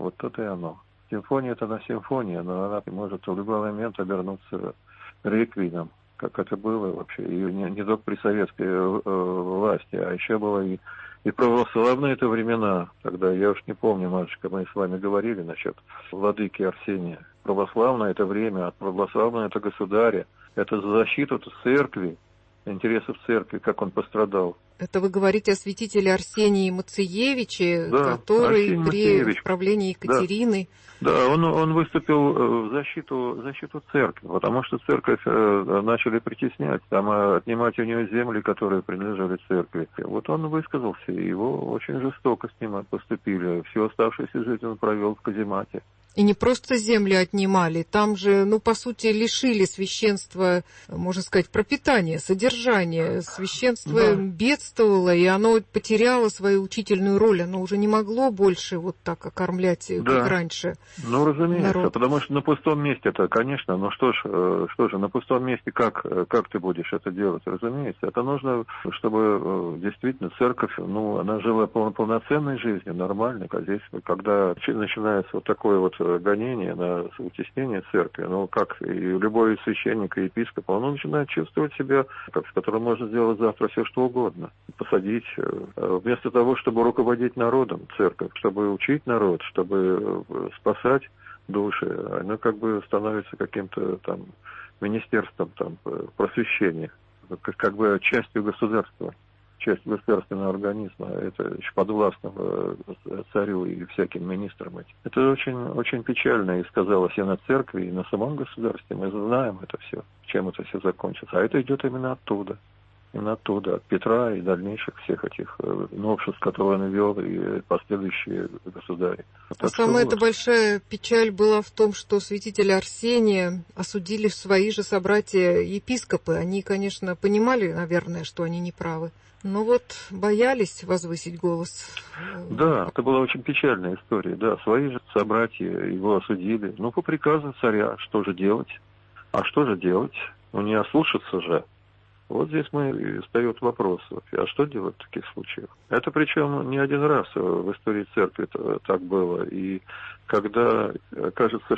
Симфония — это она симфония, но она может в любой момент обернуться реквиемом, как это было вообще, и не только при советской власти, а еще было и православные это времена, тогда, я уж не помню, матушка, мы с вами говорили насчет владыки Арсения. Православное это время, православное это государя, это за защиту церкви, интересов церкви, как он пострадал. Это вы говорите о святителе Арсении Мациевиче, да, который Арсений при Мациевич. правлении Екатерины... Да, он выступил в защиту церкви, потому что церковь начали притеснять, отнимать у нее земли, которые принадлежали церкви. Вот он высказался, и его очень жестоко с ним поступили. Всю оставшуюся жизнь он провел в каземате. И не просто земли отнимали, там же, по сути, лишили священства, можно сказать, пропитания, содержания. Священство бедствовало, и оно потеряло свою учительную роль. Оно уже не могло больше вот так окормлять, как раньше. Ну, разумеется, народ. Потому что на пустом месте это, конечно, что же, на пустом месте как ты будешь это делать? Разумеется, это нужно, чтобы действительно церковь, она жила полноценной жизнью, нормальной. А здесь, когда начинается вот такое вот гонения, на утеснение церкви, но как и любой священник и епископ, он начинает чувствовать себя, с которым можно сделать завтра все что угодно. Посадить, вместо того, чтобы руководить народом, церковь, чтобы учить народ, чтобы спасать души, она как бы становится каким-то там министерством там просвещения, как бы частью государства, частью государственного организма, это еще подвластного царю и всяким министрам этим. Это очень, очень печально и сказалось и на церкви, и на самом государстве. Мы знаем это все, чем это все закончится. А это идет именно оттуда. Именно оттуда, от Петра и дальнейших всех этих новшеств, которые он вел, и последующие государи. Самая большая печаль была в том, что святителя Арсения осудили свои же собратья-епископы. Они, конечно, понимали, наверное, что они неправы, но вот боялись возвысить голос. Да, это была очень печальная история. Да, свои же собратья его осудили. Ну, по приказу царя, что же делать? А что же делать? Ну, не ослушаться же. Вот здесь и встает вопрос, а что делать в таких случаях? Это причем не один раз в истории церкви так было. И когда кажется,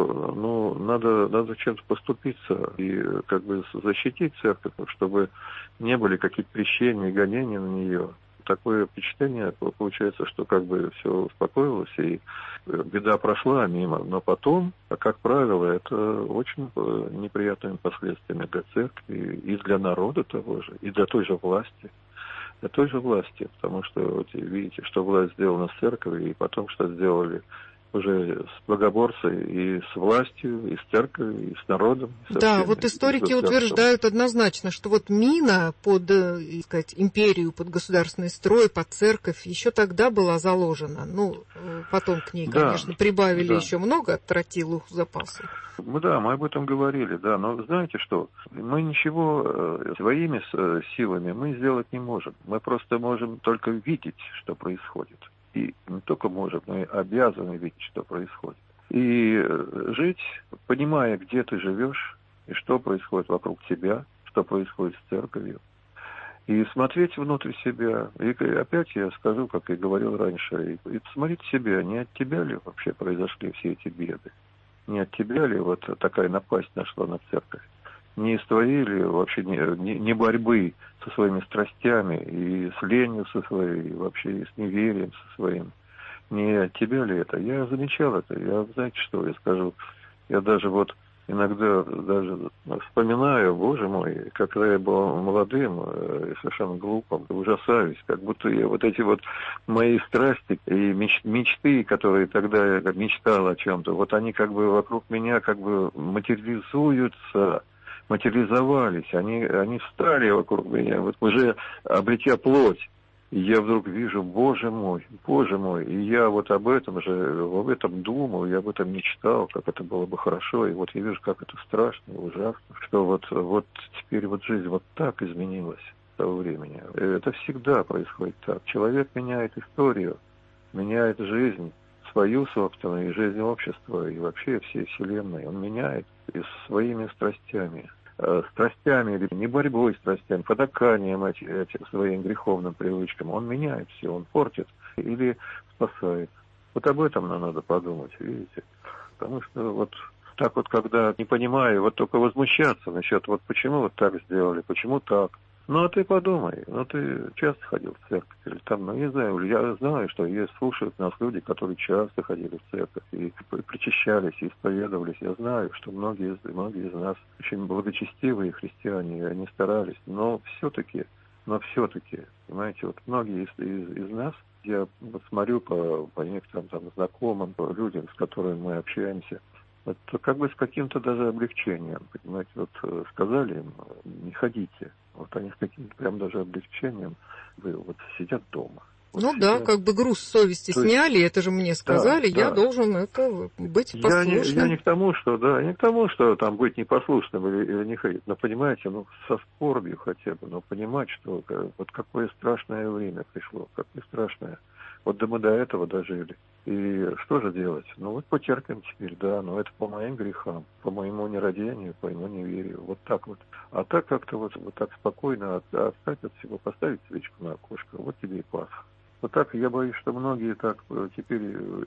что надо чем-то поступиться и как бы защитить церковь, чтобы не были какие-то крещения и гонения на нее, такое впечатление получается, что как бы все успокоилось и беда прошла мимо, но потом, как правило, это очень неприятными последствиями для церкви и для народа того же, и для той же власти. Для той же власти, потому что вот, видите, что власть сделана с церковью, и потом что сделали уже с богоборцей и с властью, и с церковью, и с народом. И да, всеми, вот историки утверждают однозначно, что вот мина под, сказать, империю, под государственный строй, под церковь еще тогда была заложена. Ну, потом к ней, конечно, прибавили еще много, тротилу запасы. Да, мы об этом говорили, да, но знаете что, мы ничего своими силами мы сделать не можем. Мы просто можем только видеть, что происходит. И не только можем, но и обязаны видеть, что происходит. И жить, понимая, где ты живешь, и что происходит вокруг тебя, что происходит с церковью. И смотреть внутрь себя. И опять я скажу, как и говорил раньше, и посмотреть себя, не от тебя ли вообще произошли все эти беды? Не от тебя ли вот такая напасть нашла на церковь? Не из твоей ли вообще не борьбы со своими страстями и с ленью со своей, и вообще и с неверием со своим? Не от тебя ли это? Я замечал это. Я, знаете что, я скажу, я даже вот иногда даже вспоминаю, боже мой, когда я был молодым и совершенно глупым, ужасаюсь, как будто я вот эти вот мои страсти и мечты, которые тогда я мечтал о чем-то, вот они как бы вокруг меня как бы материализовались, они встали вокруг меня, вот уже обретя плоть. И я вдруг вижу, боже мой, и я вот об этом думал, я об этом мечтал, как это было бы хорошо, и вот я вижу, как это страшно, ужасно, что вот теперь вот жизнь вот так изменилась с того времени. Это всегда происходит так. Человек меняет историю, меняет жизнь, свою собственную, и жизнь общества, и вообще всей Вселенной. Он меняет и своими страстями, или не борьбой с страстями, потаканием этим своим греховным привычкам. Он меняет все, он портит или спасает. Вот об этом нам надо подумать, видите. Потому что вот так вот, когда не понимаю, вот только возмущаться насчет, вот почему вот так сделали, почему так. Ну, а ты подумай, ты часто ходил в церковь или там, не знаю, я знаю, что слушают нас люди, которые часто ходили в церковь и причащались, и исповедовались. Я знаю, что многие из нас очень благочестивые христиане, и они старались, но все-таки, понимаете, вот многие из нас, я вот смотрю по некоторым там знакомым, по людям, с которыми мы общаемся, это как бы с каким-то даже облегчением, понимаете, вот сказали им, не ходите. Вот они с каким-то прям даже облегчением вот сидят дома. Вот ну сидят. Да, как бы груз совести сняли, это же мне сказали, я должен это быть послушным. Я не к тому, что там быть непослушным или не ходить, но понимаете, со скорбью хотя бы, но понимать, что вот какое страшное время пришло, какое страшное. Вот да мы до этого дожили. И что же делать? Вот потерпим теперь, да, но это по моим грехам, по моему нерадению, по моему неверию. Вот так вот. А так как-то вот так спокойно отстать от всего, поставить свечку на окошко, вот тебе и Пасха. Вот так, я боюсь, что многие так теперь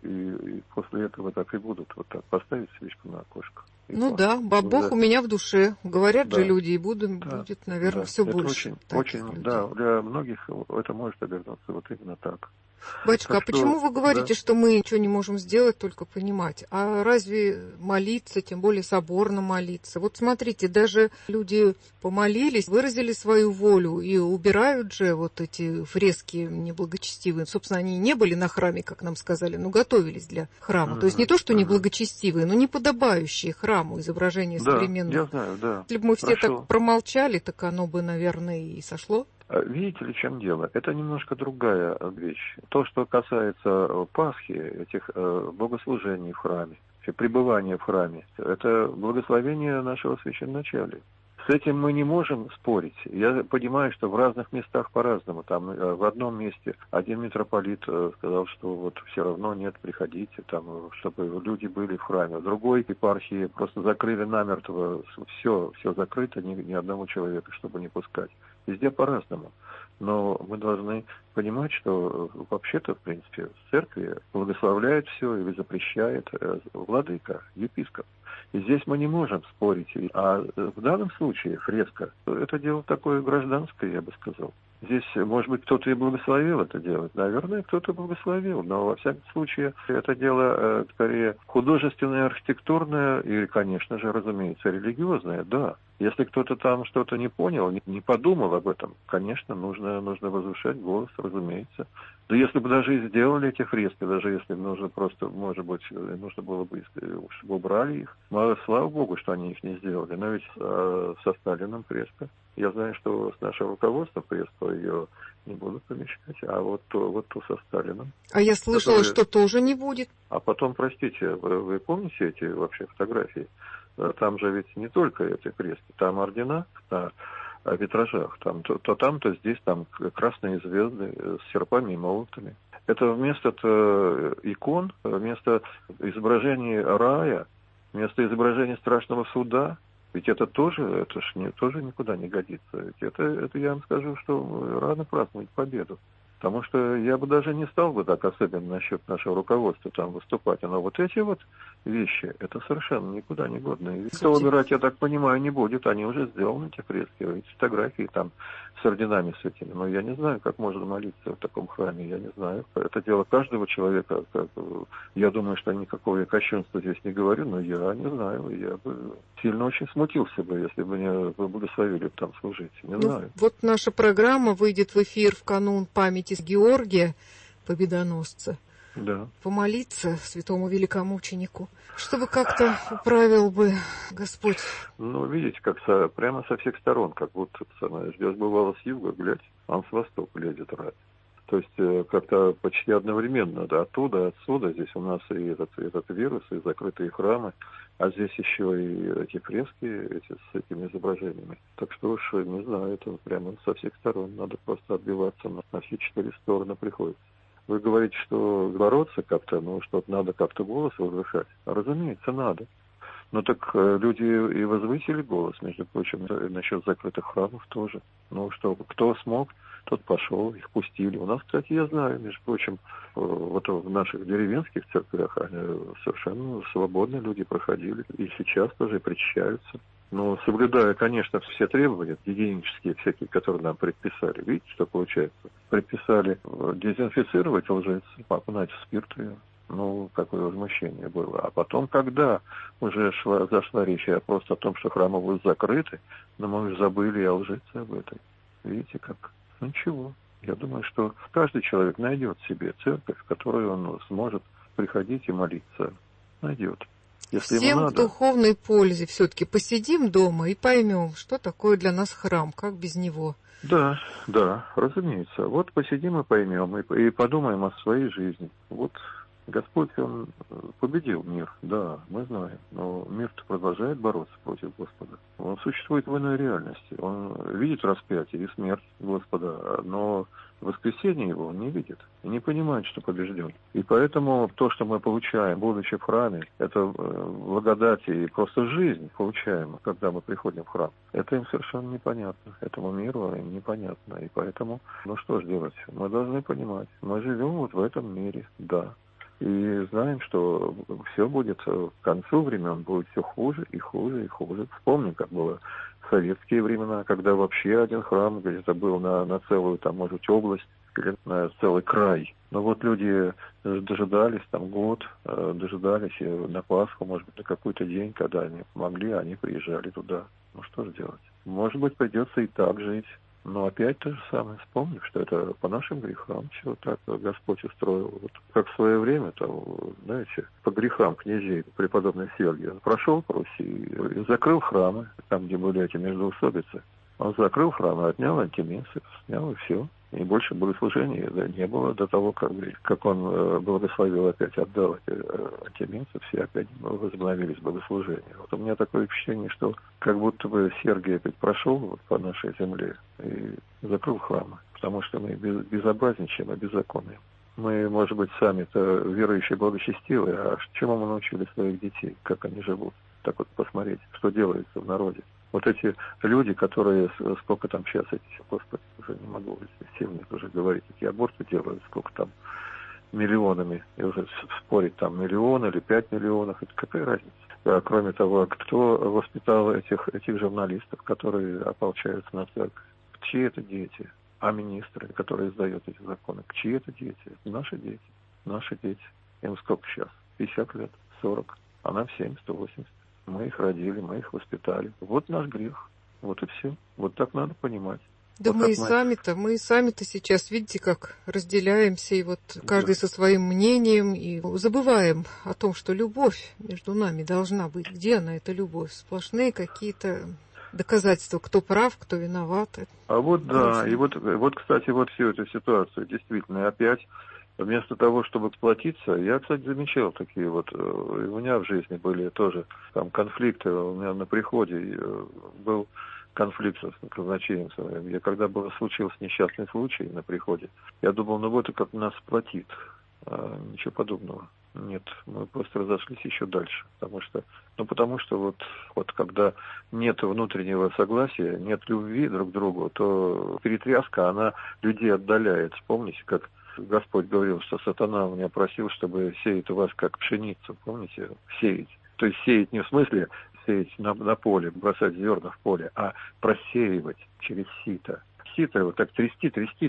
и после этого так и будут. Вот так поставить свечку на окошко. Ну да, Бог у меня в душе. Говорят же люди, и будет, наверное, все это больше. Очень, да, для многих это может обернуться вот именно так. Батюшка, а почему вы говорите, что мы ничего не можем сделать, только понимать? А разве молиться, тем более соборно молиться? Вот смотрите, даже люди помолились, выразили свою волю и убирают же вот эти фрески неблагочестивые. Собственно, они не были на храме, как нам сказали, но готовились для храма. То есть не то, что неблагочестивые, но не подобающие храму изображения современных. Я знаю, да. Если бы мы все так промолчали, так оно бы, наверное, и сошло. Видите ли, в чем дело? Это немножко другая вещь. То, что касается Пасхи, этих богослужений в храме, пребывания в храме, это благословение нашего священначалия. С этим мы не можем спорить. Я понимаю, что в разных местах по-разному. Там в одном месте один митрополит сказал, что вот все равно нет, приходите, там, чтобы люди были в храме. В другой епархии просто закрыли намертво, все закрыто, ни одного человека, чтобы не пускать. Везде по-разному. Но мы должны понимать, что вообще-то, в принципе, в церкви благословляет все и запрещает владыка, епископ. И здесь мы не можем спорить. А в данном случае фреска – это дело такое гражданское, я бы сказал. Здесь, может быть, кто-то и благословил это делать. Наверное, кто-то благословил. Но, во всяком случае, это дело скорее художественное, архитектурное и, конечно же, разумеется, религиозное, да. Если кто-то там что-то не понял, не подумал об этом, конечно, нужно возвышать голос, разумеется. Да если бы даже и сделали эти фрески, даже если нужно просто, может быть, нужно было бы, чтобы убрали их. Слава Богу, что они их не сделали. Но ведь со Сталиным фреска. Я знаю, что с нашего руководства фреску ее не будут помещать, а вот ту со Сталиным. А я слышала, что тоже не будет. А потом, простите, вы помните эти вообще фотографии? Там же ведь не только эти фрески, там ордена на витражах, там то здесь там красные звезды с серпами и молотами. Это вместо икон, вместо изображений рая, вместо изображения страшного суда. Ведь это тоже никуда не годится. Ведь это я вам скажу, что рано праздновать победу. Потому что я бы даже не стал бы так особенно насчет нашего руководства там выступать. Но вот эти вот вещи, это совершенно никуда не годные. Никто убирать, я так понимаю, не будет. Они уже сделаны, эти фрески, эти фотографии там с орденами с этими. Но я не знаю, как можно молиться в таком храме, я не знаю. Это дело каждого человека. Я думаю, что никакого кощунства здесь не говорю, но я не знаю. Я бы сильно очень смутился бы, если бы мне благословили там служить. Не знаю. Вот наша программа выйдет в эфир в канун памяти Георгия Победоносца. Да. Помолиться святому великомученику, чтобы как-то управил бы Господь. Ну, видите, как прямо со всех сторон, как будто ждешь бывало с юга, глядь, он с востока лезет рать. То есть как-то почти одновременно, да, оттуда, отсюда, здесь у нас и этот вирус, и закрытые храмы, а здесь еще и эти фрески с этими изображениями. Так что уж, не знаю, это прямо со всех сторон, надо просто отбиваться на все четыре стороны приходится. Вы говорите, что бороться как-то, что надо как-то голос возвышать. Разумеется, надо. Но так люди и возвысили голос, между прочим, насчет закрытых храмов тоже. Что кто смог, тот пошел, их пустили. У нас, кстати, я знаю, между прочим, вот в наших деревенских церквях совершенно свободно люди проходили. И сейчас тоже причащаются. Но соблюдая, конечно, все требования гигиенические всякие, которые нам предписали. Видите, что получается? Предписали дезинфицировать лжец, окунать в спирт ее. Какое возмущение было. А потом, когда уже зашла речь просто о том, что храмы будут закрыты, но мы уже забыли о лжеце об этом. Видите, как? Ничего. Я думаю, что каждый человек найдет себе церковь, в которой он сможет приходить и молиться. Найдет. Если всем в духовной пользе все-таки посидим дома и поймем, что такое для нас храм, как без него. Да, разумеется. Вот посидим и поймем, и подумаем о своей жизни. Вот Господь, Он победил мир, да, мы знаем, но мир-то продолжает бороться против Господа. Он существует в иной реальности, он видит распятие и смерть Господа, но воскресение его он не видит и не понимает, что побежден. И поэтому то, что мы получаем, будучи в храме, это благодать и просто жизнь получаем, когда мы приходим в храм. Это им совершенно непонятно, этому миру им непонятно. И поэтому, ну что же делать, мы должны понимать, мы живем вот в этом мире, да. И знаем, что все будет к концу времен, будет все хуже и хуже и хуже. Вспомним, как было в советские времена, когда вообще один храм где-то был на целую, там, может, область или на целый край. Но вот люди дожидались там год, дожидались на Пасху, может быть, на какой-то день, когда они могли, они приезжали туда. Ну что же делать? Может быть, придется и так жить. Но опять то же самое, вспомнив, что это по нашим грехам все так Господь устроил. Вот как в свое время, там, знаете, по грехам князей преподобный Сергий, он прошел по Руси и закрыл храмы, там, где были эти междоусобицы. Он закрыл храмы, отнял антиминцев, снял и все. И больше богослужений не было до того, как он благословил опять, отдал антиминцев, все опять возобновились богослужения. Вот у меня такое впечатление, что как будто бы Сергий опять прошел вот по нашей земле и закрыл храмы, потому что мы безобразничаем и беззаконные. Мы, может быть, сами-то верующие благочестивые, а чему мы научили своих детей, как они живут? Так вот посмотреть, что делается в народе. Вот эти люди, которые, сколько там сейчас эти, Господи, уже не могу сильно уже говорить, эти аборты делают, сколько там миллионами, и уже спорить там 1 миллион или 5 миллионов, это какая разница? А кроме того, кто воспитал этих журналистов, которые ополчаются на церковь? Чьи это дети? А министры, которые издают эти законы, чьи это дети? Наши дети. Наши дети. Им сколько сейчас? 50 лет, 40, а нам 70, 80. Мы их родили, мы их воспитали. Вот наш грех. Вот и все. Вот так надо понимать. Да вот мы и сами-то сейчас, видите, как разделяемся, и вот каждый со своим мнением, и забываем о том, что любовь между нами должна быть. Где она, эта любовь? Сплошные какие-то доказательства, кто прав, кто виноват. А вот да, и вот, кстати, вот всю эту ситуацию действительно опять вместо того, чтобы сплотиться, я, кстати, замечал такие вот, и у меня в жизни были тоже там конфликты, у меня на приходе был конфликт с казначеем, я когда случился несчастный случай на приходе, я думал, ну вот и как нас сплотит, ничего подобного. Нет, мы просто разошлись еще дальше, потому что вот когда нет внутреннего согласия, нет любви друг к другу, то перетряска, она людей отдаляет. Помните, как Господь говорил, что сатана меня просил, чтобы сеять у вас как пшеницу, помните, сеять. То есть сеять не в смысле сеять на поле, бросать зерна в поле, а просеивать через сито. Сито, вот так трясти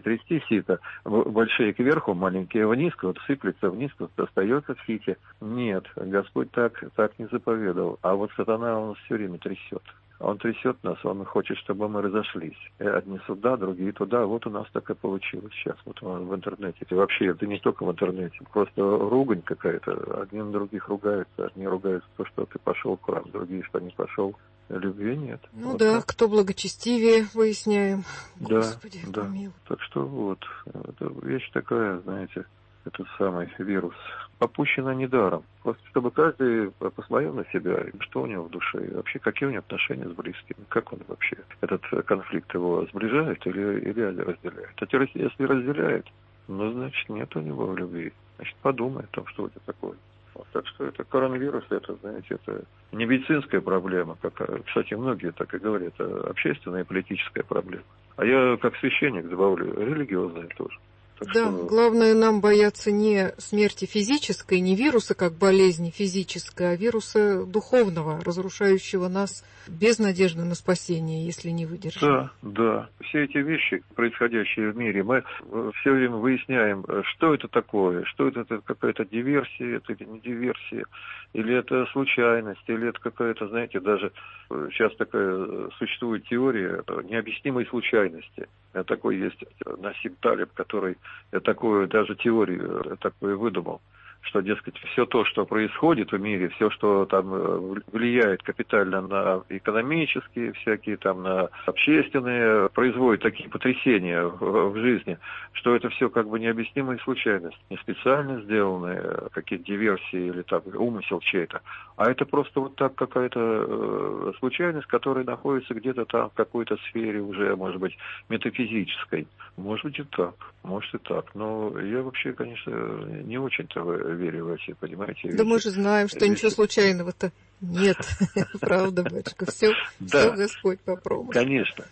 сито, большие кверху, маленькие вниз, вот сыплется вниз, вот остается в сите. Нет, Господь так не заповедовал. А вот сатана, он все время трясет. Он трясет нас, он хочет, чтобы мы разошлись. Одни сюда, другие туда. Вот у нас так и получилось сейчас, вот в интернете. И вообще, это не только в интернете, просто ругань какая-то. Одни на других ругаются, одни ругаются то, что ты пошел в храм, другие, что не пошел. Любви нет. Ну вот да, так. Кто благочестивее, выясняем. Господи, да. помилуй. Так что вот, это вещь такая, знаете, этот самый вирус попущена недаром. Просто чтобы каждый посмотрел на себя, что у него в душе, и вообще какие у него отношения с близкими, как он вообще, этот конфликт его сближает или разделяет. А если разделяет, ну, значит, нет у него любви. Значит, подумай о том, что это такое. Вот, так что это коронавирус, это, знаете, это не медицинская проблема, как, кстати, многие так и говорят, это общественная и политическая проблема. А я, как священник, добавлю, религиозная тоже. Так Да, что... главное нам бояться не смерти физической, не вируса как болезни физической, а вируса духовного, разрушающего нас без надежды на спасение, если не выдержим. Да. Все эти вещи, происходящие в мире, мы все время выясняем, что это такое, что это какая-то диверсия, это или не диверсия, или это случайность, или это какая-то, знаете, даже сейчас такая существует теория необъяснимой случайности. Такой есть Насим Талеб, который такую даже теорию такую выдумал, что, дескать, все то, что происходит в мире, все, что там влияет капитально на экономические, всякие там, на общественные, производит такие потрясения в жизни, что это все как бы необъяснимая случайность, не специально сделанные какие-то диверсии или там умысел чей-то, а это просто вот так какая-то случайность, которая находится где-то там в какой-то сфере уже, может быть, метафизической. Может быть и так, может и так. Но я вообще, конечно, не очень-то верю в эти, понимаете. Да мы же знаем, что ничего случайного-то нет. Правда, батюшка, все Господь попробует. Конечно.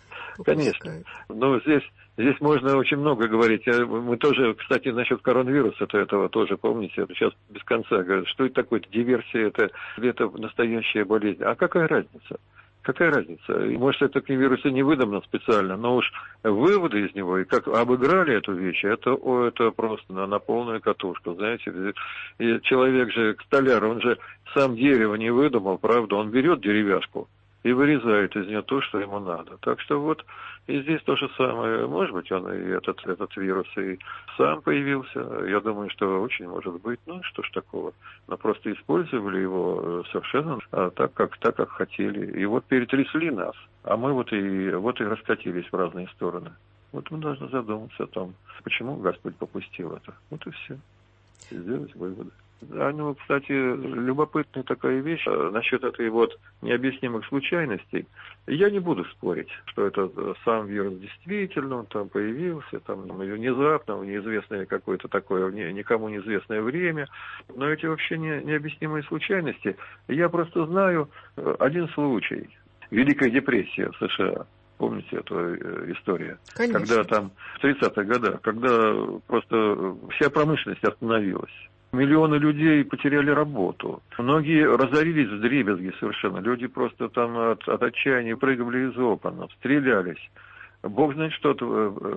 Но здесь можно очень много говорить. Мы тоже, кстати, насчет коронавируса этого тоже, помните, это сейчас без конца говорят, что это такое, диверсия, это настоящая болезнь. А какая разница? Какая разница? Может, это вирус и не выдуман специально, но уж выводы из него, и как обыграли эту вещь, это просто на полную катушку, знаете. И человек же, столяр, он же сам дерево не выдумал, правда, он берет деревяшку и вырезает из нее то, что ему надо. Так что вот и здесь то же самое. Может быть, он и этот вирус и сам появился. Я думаю, что очень может быть. Ну, что ж такого. Но просто использовали его совершенно так, как хотели. И вот перетрясли нас. А мы вот и раскатились в разные стороны. Вот мы должны задуматься о том, почему Господь попустил это. Вот и все. И сделать выводы. Кстати, любопытная такая вещь насчет этой вот необъяснимых случайностей. Я не буду спорить, что это сам вирус действительно, он там появился, там внезапно, в неизвестное какое-то такое, никому неизвестное время. Но эти вообще необъяснимые случайности. Я просто знаю один случай. Великая депрессия в США. Помните эту историю? Конечно. Когда там в 30-х годах, когда просто вся промышленность остановилась. Миллионы людей потеряли работу. Многие разорились вдребезги совершенно. Люди просто там от отчаяния прыгали из окон, стрелялись. Бог знает что-то.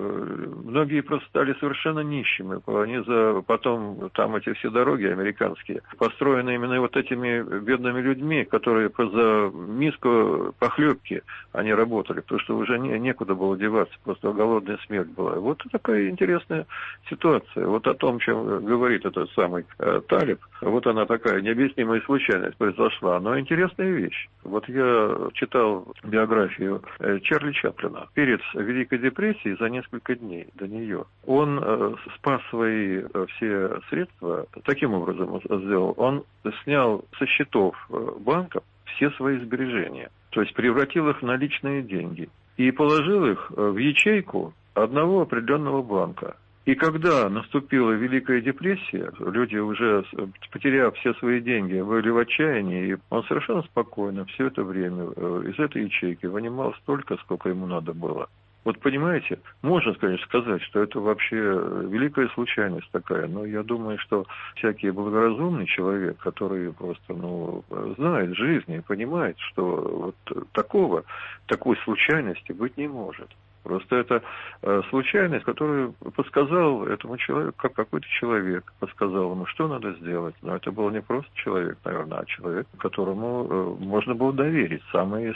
Многие просто стали совершенно нищими. Потом там эти все дороги американские построены именно вот этими бедными людьми, которые за миску похлебки они работали, потому что уже некуда было деваться, просто голодная смерть была. Вот такая интересная ситуация. Вот о том, чем говорит этот самый Талиб, вот она такая необъяснимая случайность произошла, но интересная вещь. Вот я читал биографию Чарли Чаплина. Перед Великой депрессии за несколько дней до нее он спас свои все средства, таким образом сделал, он снял со счетов банков все свои сбережения, то есть превратил их в наличные деньги и положил их в ячейку одного определенного банка. И когда наступила Великая депрессия, люди уже, потеряв все свои деньги, были в отчаянии, и он совершенно спокойно все это время из этой ячейки вынимал столько, сколько ему надо было. Вот понимаете, можно, конечно, сказать, что это вообще великая случайность такая, но я думаю, что всякий благоразумный человек, который просто, знает жизнь и понимает, что вот такой случайности быть не может. Просто это случайность, которую подсказал этому человеку, как какой-то человек подсказал ему, что надо сделать. Но это был не просто человек, наверное, а человек, которому можно было доверить самые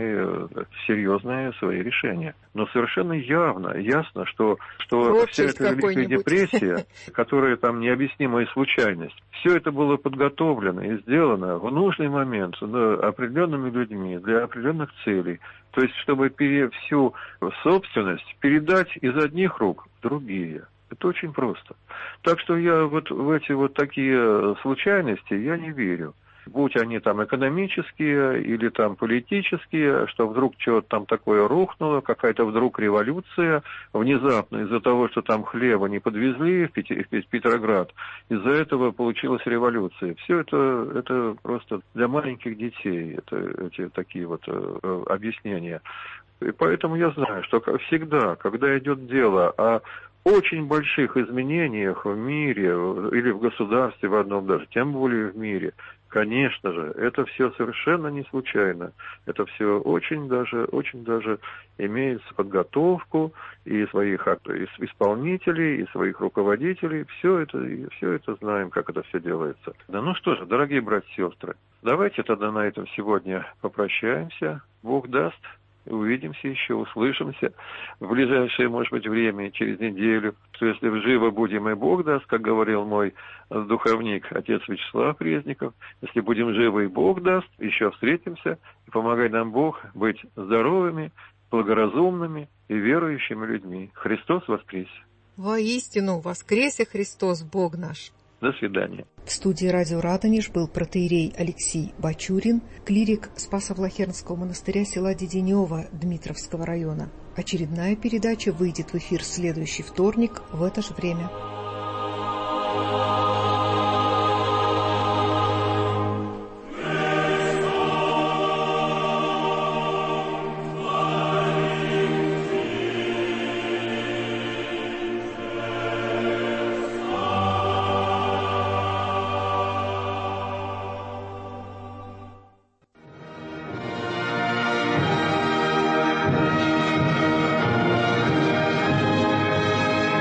серьезные свои решения. Но совершенно ясно, что вся эта Великая депрессия, которая там необъяснимая случайность, все это было подготовлено и сделано в нужный момент определенными людьми для определенных целей. То есть, чтобы всю собственность передать из одних рук в другие. Это очень просто. Так что я вот в эти вот такие случайности я не верю. Будь они там экономические или там политические, что вдруг что-то там такое рухнуло, какая-то вдруг революция, внезапно из-за того, что там хлеба не подвезли в Петроград, из-за этого получилась революция. Все это просто для маленьких детей, эти такие вот объяснения. И поэтому я знаю, что всегда, когда идет дело о очень больших изменениях в мире или в государстве в одном даже, тем более в мире, конечно же, это все совершенно не случайно. Это все очень даже имеет подготовку и своих исполнителей, и своих руководителей. Все это знаем, как это все делается. Да, ну что же, дорогие братья и сестры, давайте тогда на этом сегодня попрощаемся. Бог даст, увидимся еще, услышимся в ближайшее, может быть, время, через неделю. Что если живо будем, и Бог даст, как говорил мой духовник, отец Вячеслав Резников, если будем живы, и Бог даст, еще встретимся, и помогай нам Бог быть здоровыми, благоразумными и верующими людьми. Христос воскресе! Воистину воскресе Христос, Бог наш! До свидания. В студии радио «Радонеж» был протоиерей Алексей Бачурин, клирик Спасо-Влахернского монастыря села Деденево Дмитровского района. Очередная передача выйдет в эфир в следующий вторник в это же время.